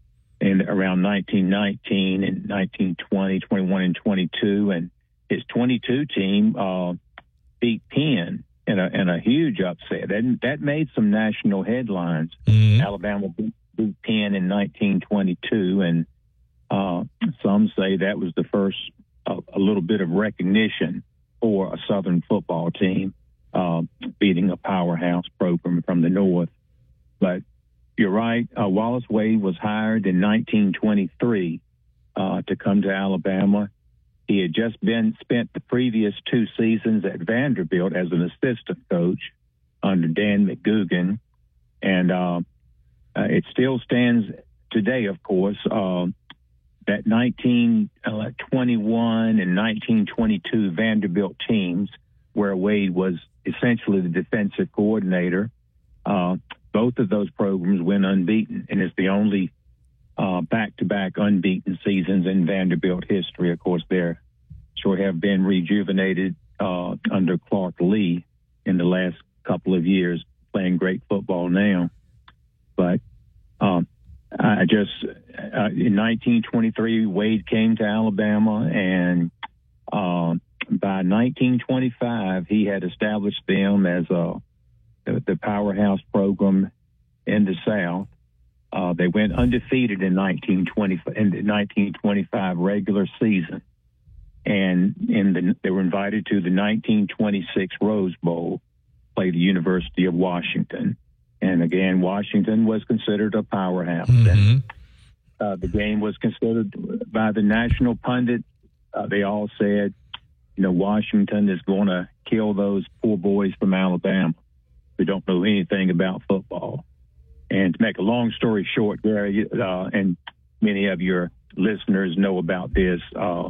in around nineteen nineteen and nineteen twenty, twenty-one and twenty-two. And his twenty-two team uh, beat Penn in a in a huge upset. That that made some national headlines. Mm-hmm. Alabama beat, beat Penn in nineteen twenty-two, and uh, some say that was the first uh, a little bit of recognition for a Southern football team uh, beating a powerhouse program from the North. But you're right. Uh, Wallace Wade was hired in nineteen twenty-three uh, to come to Alabama. He had just been spent the previous two seasons at Vanderbilt as an assistant coach under Dan McGugan. And uh, uh, it still stands today, of course, uh, that nineteen twenty-one and nineteen twenty-two Vanderbilt teams where Wade was essentially the defensive coordinator. Uh, both of those programs went unbeaten, and it's the only Uh, back-to-back unbeaten seasons in Vanderbilt history. Of course, they sure have been rejuvenated uh, under Clark Lee in the last couple of years, playing great football now. But um, I just, uh, in nineteen twenty-three, Wade came to Alabama, and uh, by nineteen twenty-five, he had established them as a, the powerhouse program in the South. Uh, they went undefeated in nineteen twenty in the nineteen twenty-five regular season, and in the, they were invited to the nineteen twenty-six Rose Bowl, play the University of Washington, and again Washington was considered a powerhouse. Mm-hmm. And, uh, the game was considered by the national pundits. Uh, they all said, you know, Washington is going to kill those poor boys from Alabama who don't know anything about football. And to make a long story short, Gary, uh, and many of your listeners know about this, uh,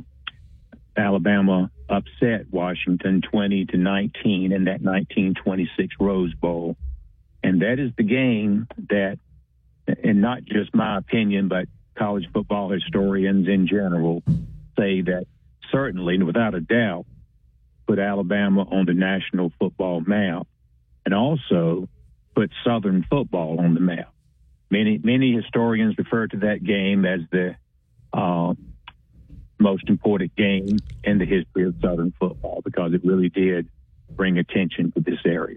Alabama upset Washington twenty to nineteen in that nineteen twenty-six Rose Bowl. And that is the game that, and not just my opinion, but college football historians in general say that certainly, without a doubt, put Alabama on the national football map, and also put Southern football on the map. Many many historians refer to that game as the uh, most important game in the history of Southern football because it really did bring attention to this area.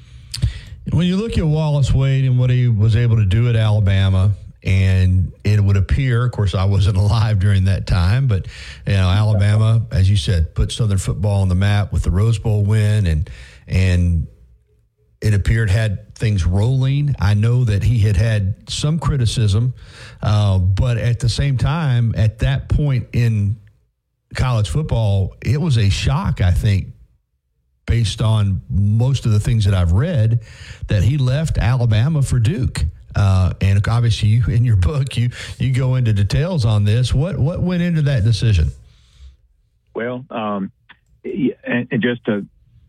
When you look at Wallace Wade and what he was able to do at Alabama, and it would appear, of course, I wasn't alive during that time, but you know, Alabama, as you said, put Southern football on the map with the Rose Bowl win, and and it appeared had things rolling. I know that he had had some criticism, uh, but at the same time, at that point in college football, it was a shock, I think, based on most of the things that I've read, that he left Alabama for Duke. Uh, and obviously, you, in your book, you you go into details on this. What what went into that decision? Well, um, and, and just to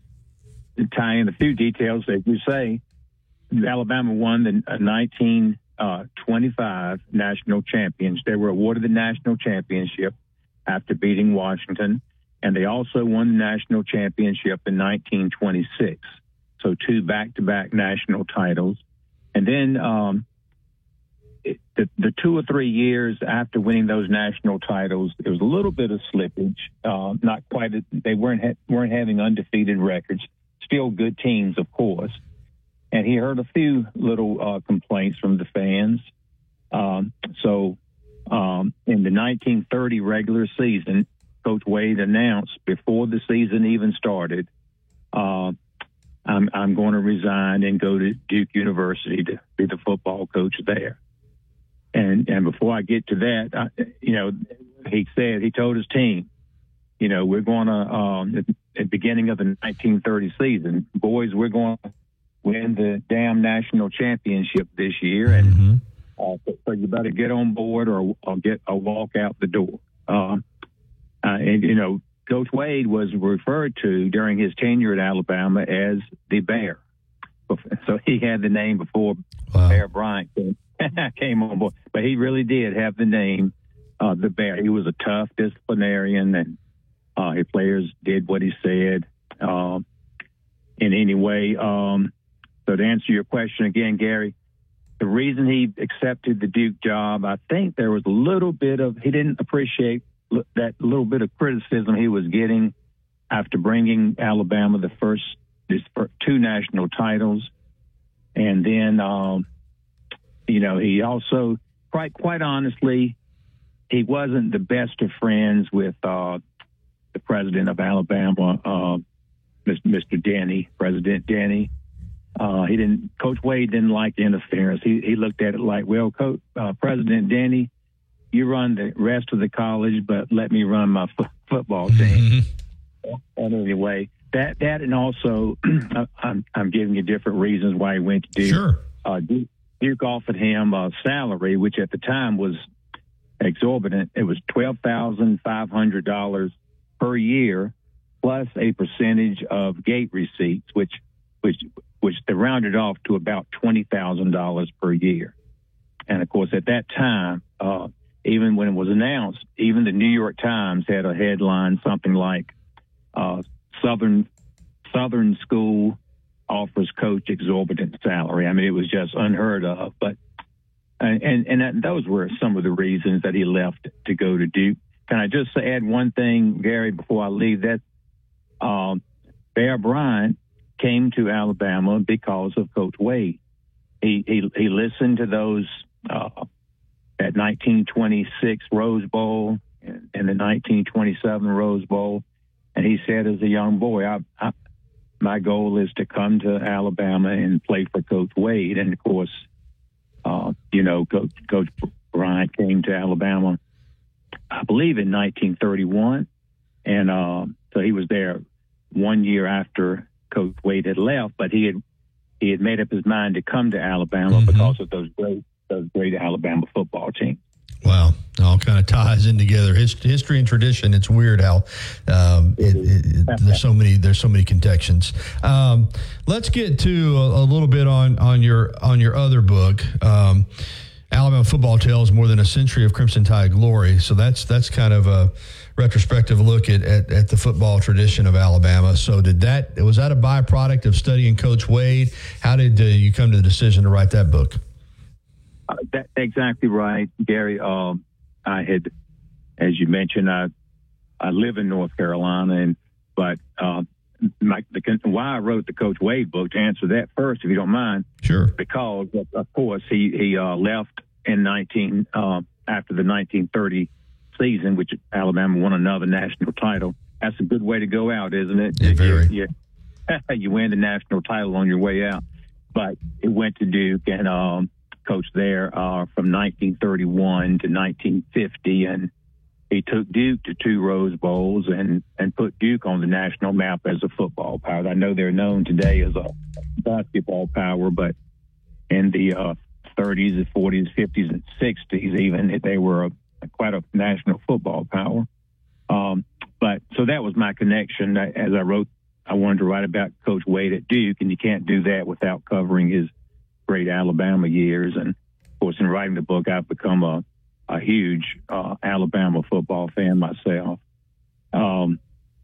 tie in a few details, as you say, Alabama won the nineteen twenty-five national champions. They were awarded the national championship after beating Washington, and they also won the national championship in nineteen twenty-six. So two back-to-back national titles. And then um, it, the, the two or three years after winning those national titles, there was a little bit of slippage. Uh, not quite. They weren't ha- weren't having undefeated records. Still good teams, of course. And he heard a few little uh, complaints from the fans. Um, so um, in the nineteen thirty regular season, Coach Wade announced before the season even started, uh, I'm, I'm going to resign and go to Duke University to be the football coach there. And and before I get to that, I, you know, he said, he told his team, you know, we're going to, um, at the beginning of the nineteen thirty season, boys, we're going to win the damn national championship this year. And mm-hmm. uh, so you better get on board or, or get a walk out the door. Uh, uh, and, you know, Coach Wade was referred to during his tenure at Alabama as the Bear. So he had the name before wow. Bear Bryant came on board. But he really did have the name, uh, the Bear. He was a tough disciplinarian, and uh, his players did what he said. Uh, in any way, um, so to answer your question again, Gary, the reason he accepted the Duke job, I think there was a little bit of, he didn't appreciate that little bit of criticism he was getting after bringing Alabama the first his fir- two national titles. And then, um, you know, he also, quite quite honestly, he wasn't the best of friends with uh, the president of Alabama, uh, Mister Denny, President Denny. Uh, he didn't. Coach Wade didn't like the interference. He he looked at it like, well, Coach, uh, President Denny, you run the rest of the college, but let me run my f- football team. Mm-hmm. And anyway, that that and also, I'm I'm giving you different reasons why he went to Duke. Sure. Uh, Duke, Duke offered him a salary, which at the time was exorbitant. It was twelve thousand five hundred dollars per year, plus a percentage of gate receipts, which which which they rounded off to about twenty thousand dollars per year. And of course, at that time, uh, even when it was announced, even the New York Times had a headline something like uh, "Southern Southern School offers coach exorbitant salary." I mean, it was just unheard of. But and and, and those were some of the reasons that he left to go to Duke. Can I just add one thing, Gary, before I leave? That um, Bear Bryant came to Alabama because of Coach Wade. He he, he listened to those uh, that nineteen twenty-six Rose Bowl and, and the nineteen twenty-seven Rose Bowl, and he said, as a young boy, I, I, my goal is to come to Alabama and play for Coach Wade. And of course, uh, you know, Coach, Coach Bryant came to Alabama, I believe, in nineteen thirty-one, and uh, so he was there one year after Coach Wade had left, but he had he had made up his mind to come to Alabama mm-hmm. because of those great those great Alabama football teams. Wow, it all kind of ties in together. His, history and tradition. It's weird how um, it, it, it, there's so many there's so many connections. Um, let's get to a, a little bit on on your on your other book. Um, Alabama Football Tales: More Than a Century of Crimson Tide Glory. So that's that's kind of a retrospective look at, at, at the football tradition of Alabama. So did that was that a byproduct of studying Coach Wade? How did uh, you come to the decision to write that book? Uh, that's exactly right, Gary. Um, I had, as you mentioned, I I live in North Carolina, and but uh, my, the, why I wrote the Coach Wade book, to answer that first, if you don't mind. Sure. Because of, of course he he uh, left in nineteen uh, after the nineteen thirty season, which Alabama won another national title. That's a good way to go out, isn't it? Yeah, very. You, you, you win the national title on your way out. But it went to Duke and um, coached there uh, from nineteen thirty-one to nineteen fifty, and he took Duke to two Rose Bowls and, and put Duke on the national map as a football power. I know they're known today as a basketball power, but in the uh, thirties, and forties, fifties, and sixties, even they were a quite a national football power. Um, but so that was my connection. As I wrote, I wanted to write about Coach Wade at Duke, and you can't do that without covering his great Alabama years. And of course, in writing the book, I've become a, a huge uh, Alabama football fan myself. Um,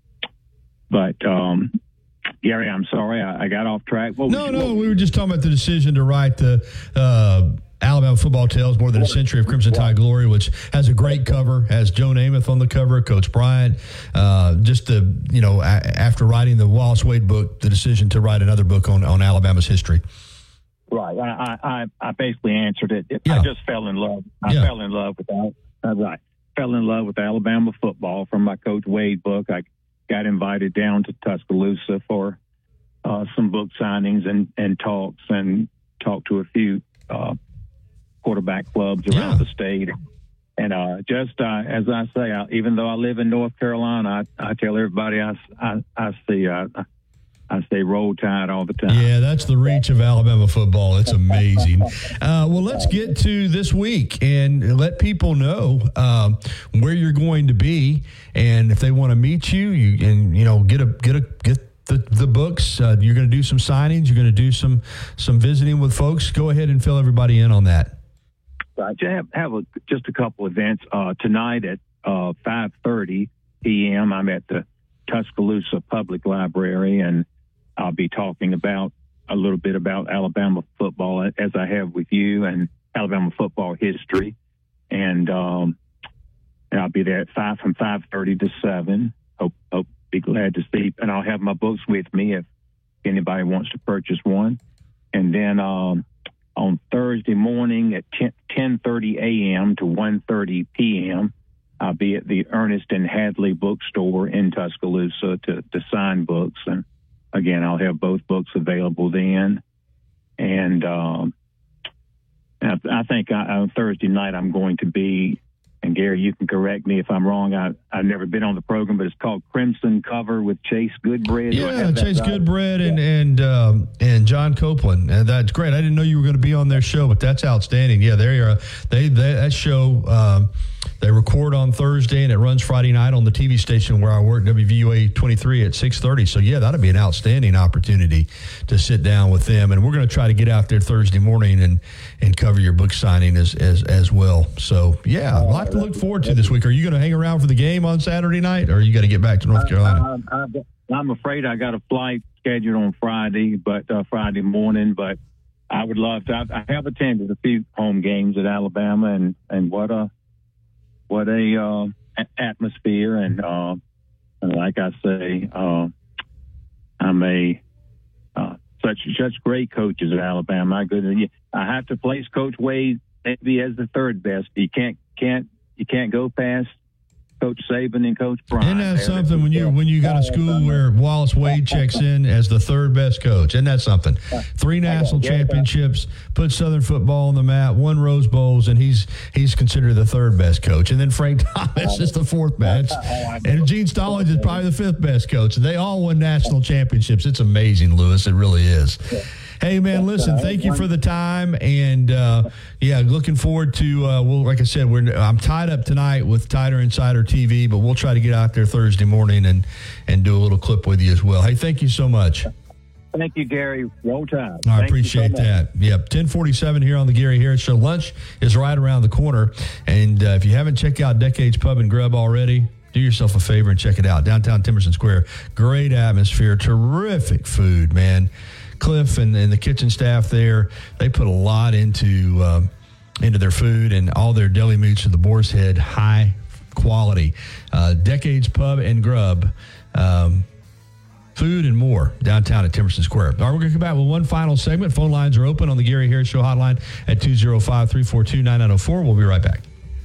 but um, Gary, I'm sorry, I, I got off track. What no, you, no, what, we were just talking about the decision to write the uh, Alabama Football Tales: More Than a Century of Crimson Tide Glory, which has a great cover, has Joe Namath on the cover, Coach Bryant. Uh, just the, you know, a, after writing the Wallace Wade book, the decision to write another book on, on Alabama's history. Right. I, I, I basically answered it. Yeah. I just fell in love. I yeah. fell in love with that. Uh, right. Fell in love with Alabama football from my Coach Wade book. I got invited down to Tuscaloosa for uh, some book signings and, and talks, and talked to a few uh, quarterback clubs around yeah. the state. And uh, just uh, as I say, I, even though I live in North Carolina, I, I tell everybody I, I, I see uh, I stay roll tide all the time. Yeah, that's the reach of Alabama football. It's amazing. uh, well, let's get to this week and let people know um, where you're going to be, and if they want to meet you, you and you know get a get a get. The, the books, uh, you're going to do some signings. You're going to do some some visiting with folks. Go ahead and fill everybody in on that. I have, have a, just a couple events uh, tonight at uh, five thirty p.m. I'm at the Tuscaloosa Public Library, and I'll be talking about a little bit about Alabama football, as I have with you, and Alabama football history. And, um, and I'll be there at five from five thirty to seven. Hope, hope be glad to see, and I'll have my books with me if if anybody wants to purchase one. And then um, on Thursday morning at ten thirty a.m. to one thirty p.m., I'll be at the Ernest and Hadley bookstore in Tuscaloosa to, to sign books. And again, I'll have both books available then. And um, I, I think I, on Thursday night I'm going to be, and Gary, you can correct me if I'm wrong. I, I've never been on the program, but it's called Crimson Cover with Chase Goodbread. Yeah, Chase Goodbread and and um, and John Copeland. And that's great. I didn't know you were going to be on their show, but that's outstanding. Yeah, there you are. They, they that show. Um, They record on Thursday, and it runs Friday night on the T V station where I work, W V U A twenty-three at six thirty. So, yeah, that'll be an outstanding opportunity to sit down with them. And we're going to try to get out there Thursday morning and, and cover your book signing as, as as well. So, yeah, a lot to look forward to this week. Are you going to hang around for the game on Saturday night, or are you going to get back to North Carolina? I, I, I, I'm afraid I got a flight scheduled on Friday, but uh, Friday morning, but I would love to. I, I have attended a few home games at Alabama, and, and what a What a uh, atmosphere, and, uh, and like I say, uh, I'm a uh, such such great coaches at Alabama. My goodness, I have to place Coach Wade maybe as the third best. You can't can't you can't go past Coach Saban and Coach Bryant. Isn't that something when you when you got a school where Wallace Wade checks in as the third best coach? Isn't that something? Three national championships, put Southern football on the map, won Rose Bowls, and he's he's considered the third best coach. And then Frank Thomas is the fourth best, and Gene Stallings is probably the fifth best coach. And they all won national championships. It's amazing, Lewis. It really is. Hey, man, listen, thank you for the time. And, uh, yeah, looking forward to, uh, well, like I said, we're I'm tied up tonight with Tider Insider T V, but we'll try to get out there Thursday morning and, and do a little clip with you as well. Hey, thank you so much. Thank you, Gary. Roll Tide. I appreciate so that. Yep, ten forty-seven here on the Gary Harris Show. Lunch is right around the corner. And uh, if you haven't checked out Decades Pub and Grub already, do yourself a favor and check it out. Downtown Timerson Square. Great atmosphere. Terrific food, man. Cliff and, and the kitchen staff there, they put a lot into um, into their food, and all their deli meats to the Boar's Head, high quality. Uh, Decades Pub and Grub, um, food and more, downtown at Timerson Square. All right, we're going to come back with one final segment. Phone lines are open on the Gary Harris Show hotline at two oh five, three four two, nine nine oh four. We'll be right back.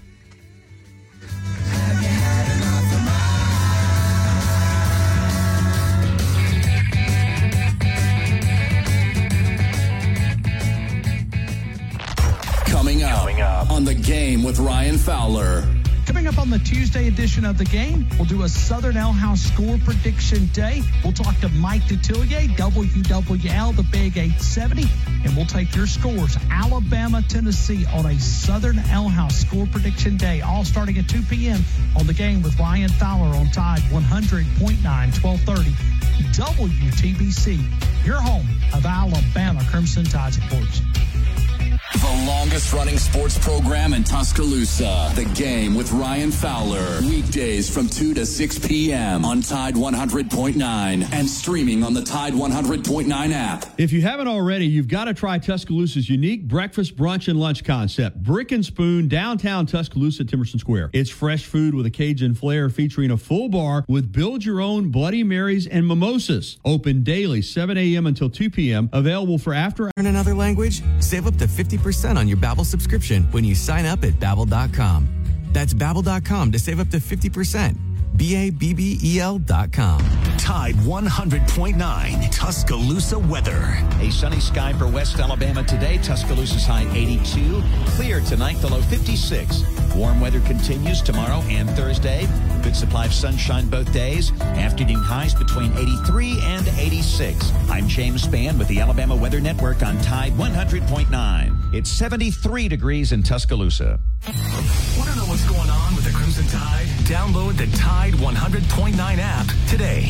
Coming up on The Game with Ryan Fowler. Coming up on the Tuesday edition of The Game, we'll do a Southern L House score prediction day. We'll talk to Mike Detillier, W W L, the Big eight seventy, and we'll take your scores. Alabama, Tennessee on a Southern L House score prediction day, all starting at two p.m. on The Game with Ryan Fowler on Tide one hundred point nine, twelve thirty W T B C, your home of Alabama Crimson Tide sports. The longest running sports program in Tuscaloosa. The Game with Ryan Fowler. Weekdays from two to six p.m. on Tide one hundred point nine and streaming on the Tide one hundred point nine app. If you haven't already, you've got to try Tuscaloosa's unique breakfast, brunch, and lunch concept. Brick and Spoon, downtown Tuscaloosa at Timerson Square. It's fresh food with a Cajun flair featuring a full bar with build-your-own Bloody Marys and mimosas. Open daily, seven a.m. until two p.m. Available for after. Learn another language? Save up to fifty percent on your Babbel subscription when you sign up at Babbel dot com. That's Babbel dot com to save up to fifty percent. B A B B E L dot com. Tide one hundred point nine Tuscaloosa weather. A sunny sky for West Alabama today. Tuscaloosa's high eighty-two. Clear tonight, the low fifty-six. Warm weather continues tomorrow and Thursday. Good supply of sunshine both days. Afternoon highs between eighty-three and eighty-six. I'm James Spann with the Alabama Weather Network on Tide one hundred point nine. It's seventy-three degrees in Tuscaloosa. Want to know what's going on with the Crimson Tide? Download the Tide one hundred point nine app today.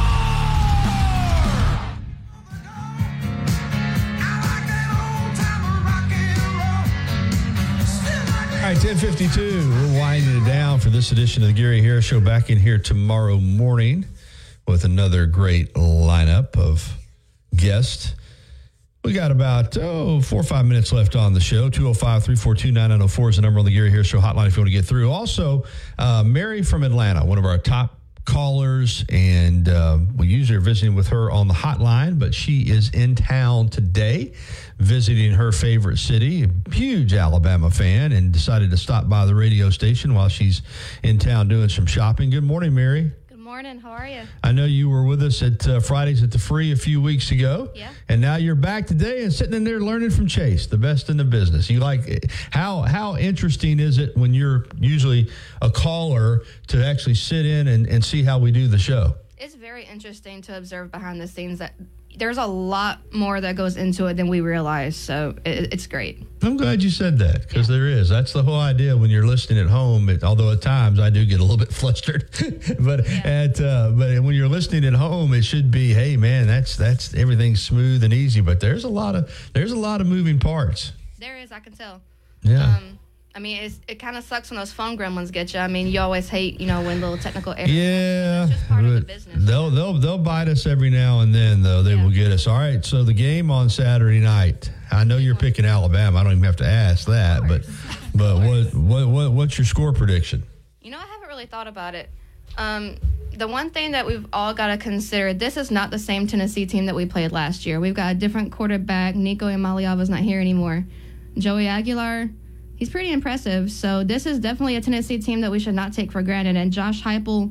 All right, ten fifty-two. We're winding it down for this edition of the Gary Harris Show. Back in here tomorrow morning with another great lineup of guests. We got about, oh, four or five minutes left on the show. two oh five, three four two, nine nine oh four is the number on the Gary Harris Show hotline if you want to get through. Also, uh, Mary from Atlanta, one of our top callers, and uh, we usually are visiting with her on the hotline, but she is in town today visiting her favorite city, a huge Alabama fan, and decided to stop by the radio station while she's in town doing some shopping. Good morning, Mary. Good morning. How are you? I know you were with us at uh, Fridays at the Free a few weeks ago. Yeah. And now you're back today and sitting in there learning from Chase, the best in the business. You like how how interesting is it when you're usually a caller to actually sit in and, and see how we do the show? It's very interesting to observe behind the scenes that there's a lot more that goes into it than we realize. So it, it's great. I'm glad you said that, because yeah. there is. That's the whole idea when you're listening at home. It, although at times I do get a little bit flustered, but yeah. at uh, but when you're listening at home, it should be, hey man, that's that's everything's smooth and easy. But there's a lot of there's a lot of moving parts. There is, I can tell. Yeah. Um, I mean, it's, it kind of sucks when those phone gremlins get you. I mean, you always hate, you know, when little technical errors. Yeah, it's just part of the business. They'll they'll they'll bite us every now and then, though. They yeah. will get us. All right. So the game on Saturday night. I know you're picking Alabama. I don't even have to ask that. But but what what what what's your score prediction? You know, I haven't really thought about it. Um, the one thing that we've all got to consider: this is not the same Tennessee team that we played last year. We've got a different quarterback. Nico Imaliava's not here anymore. Joey Aguilar. He's pretty impressive. So this is definitely a Tennessee team that we should not take for granted. And Josh Heupel,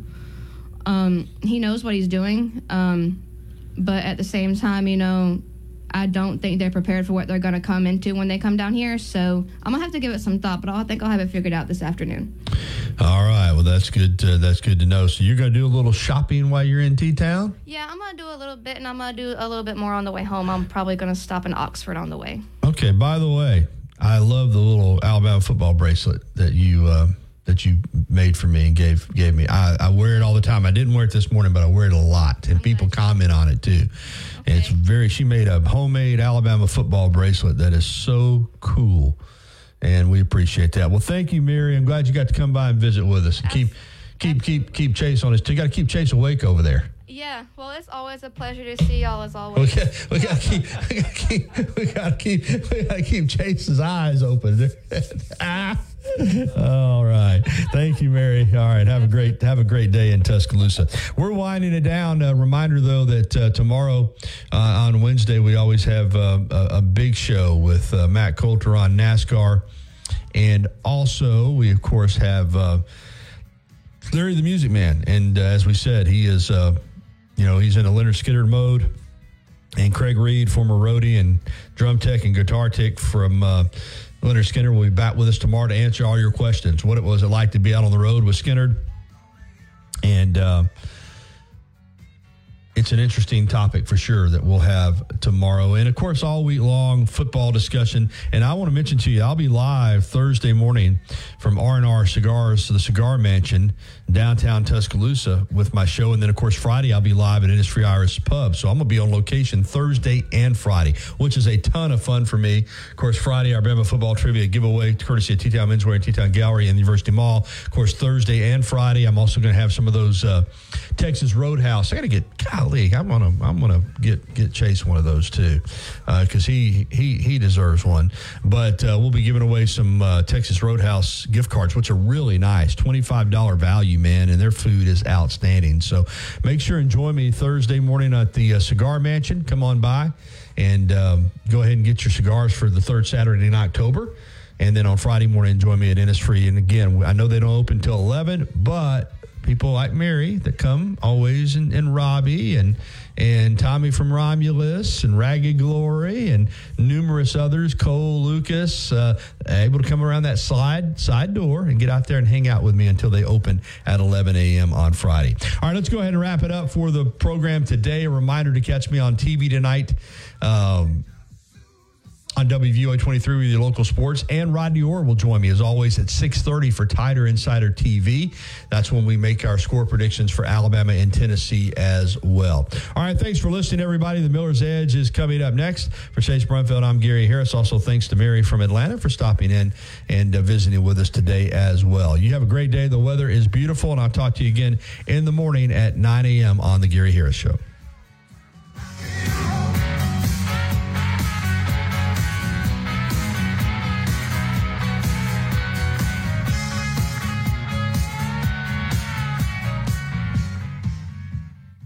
um, he knows what he's doing. Um, but at the same time, you know, I don't think they're prepared for what they're going to come into when they come down here. So I'm going to have to give it some thought, but I think I'll have it figured out this afternoon. All right. Well, that's good. Uh, that's good to know. So you're going to do a little shopping while you're in T-Town? Yeah, I'm going to do a little bit, and I'm going to do a little bit more on the way home. I'm probably going to stop in Oxford on the way. Okay. By the way, I love the little Alabama football bracelet that you uh, that you made for me and gave gave me. I, I wear it all the time. I didn't wear it this morning, but I wear it a lot, and people comment on it too. Okay. And it's very. She made a homemade Alabama football bracelet that is so cool, and we appreciate that. Well, thank you, Mary. I'm glad you got to come by and visit with us. And keep keep keep keep Chase on his. You got to keep Chase awake over there. Yeah, well, it's always a pleasure to see y'all as always. We got, we got to keep, we got to keep, we got to keep, we got to keep Chase's eyes open. ah. All right, thank you, Mary. All right, have a great, have a great day in Tuscaloosa. We're winding it down. A reminder, though, that uh, tomorrow uh, on Wednesday we always have uh, a, a big show with uh, Matt Coulter on NASCAR, and also we of course have uh, Larry the Music Man, and uh, as we said, he is. Uh, You know, he's in a Leonard Skinner mode. And Craig Reed, former roadie and drum tech and guitar tech from uh, Leonard Skinner, will be back with us tomorrow to answer all your questions. What it was it like to be out on the road with Skinner? And uh, it's an interesting topic for sure that we'll have tomorrow. And, of course, all week long, football discussion. And I want to mention to you, I'll be live Thursday morning from R and R Cigars to the Cigar Mansion, downtown Tuscaloosa, with my show. And then, of course, Friday I'll be live at Innisfree Iris Pub. So I'm going to be on location Thursday and Friday, which is a ton of fun for me. Of course, Friday, our Bama football trivia giveaway, courtesy of T-Town Menswear and T-Town Gallery and the University Mall. Of course, Thursday and Friday, I'm also going to have some of those uh, Texas Roadhouse. I got to get, golly, I'm going to I'm gonna get, get Chase one of those too, because uh, he, he, he deserves one. But uh, we'll be giving away some uh, Texas Roadhouse gift cards, which are really nice, twenty-five dollars value, man, and their food is outstanding. So make sure and join me Thursday morning at the uh, Cigar Mansion. Come on by and um, go ahead and get your cigars for the third Saturday in October. And then on Friday morning, join me at Innisfree. And again, I know they don't open till eleven, but people like Mary that come always, and, and Robbie and and Tommy from Romulus and Ragged Glory and numerous others, Cole, Lucas, uh, able to come around that slide side door and get out there and hang out with me until they open at eleven a.m. on Friday. All right, let's go ahead and wrap it up for the program today. A reminder to catch me on T V tonight. Um, on W V U A twenty-three with your local sports. And Rodney Orr will join me, as always, at six thirty for Tider Insider T V. That's when we make our score predictions for Alabama and Tennessee as well. All right, thanks for listening, everybody. The Miller's Edge is coming up next. For Chase Brumfield, I'm Gary Harris. Also, thanks to Mary from Atlanta for stopping in and uh, visiting with us today as well. You have a great day. The weather is beautiful, and I'll talk to you again in the morning at nine a.m. on The Gary Harris Show.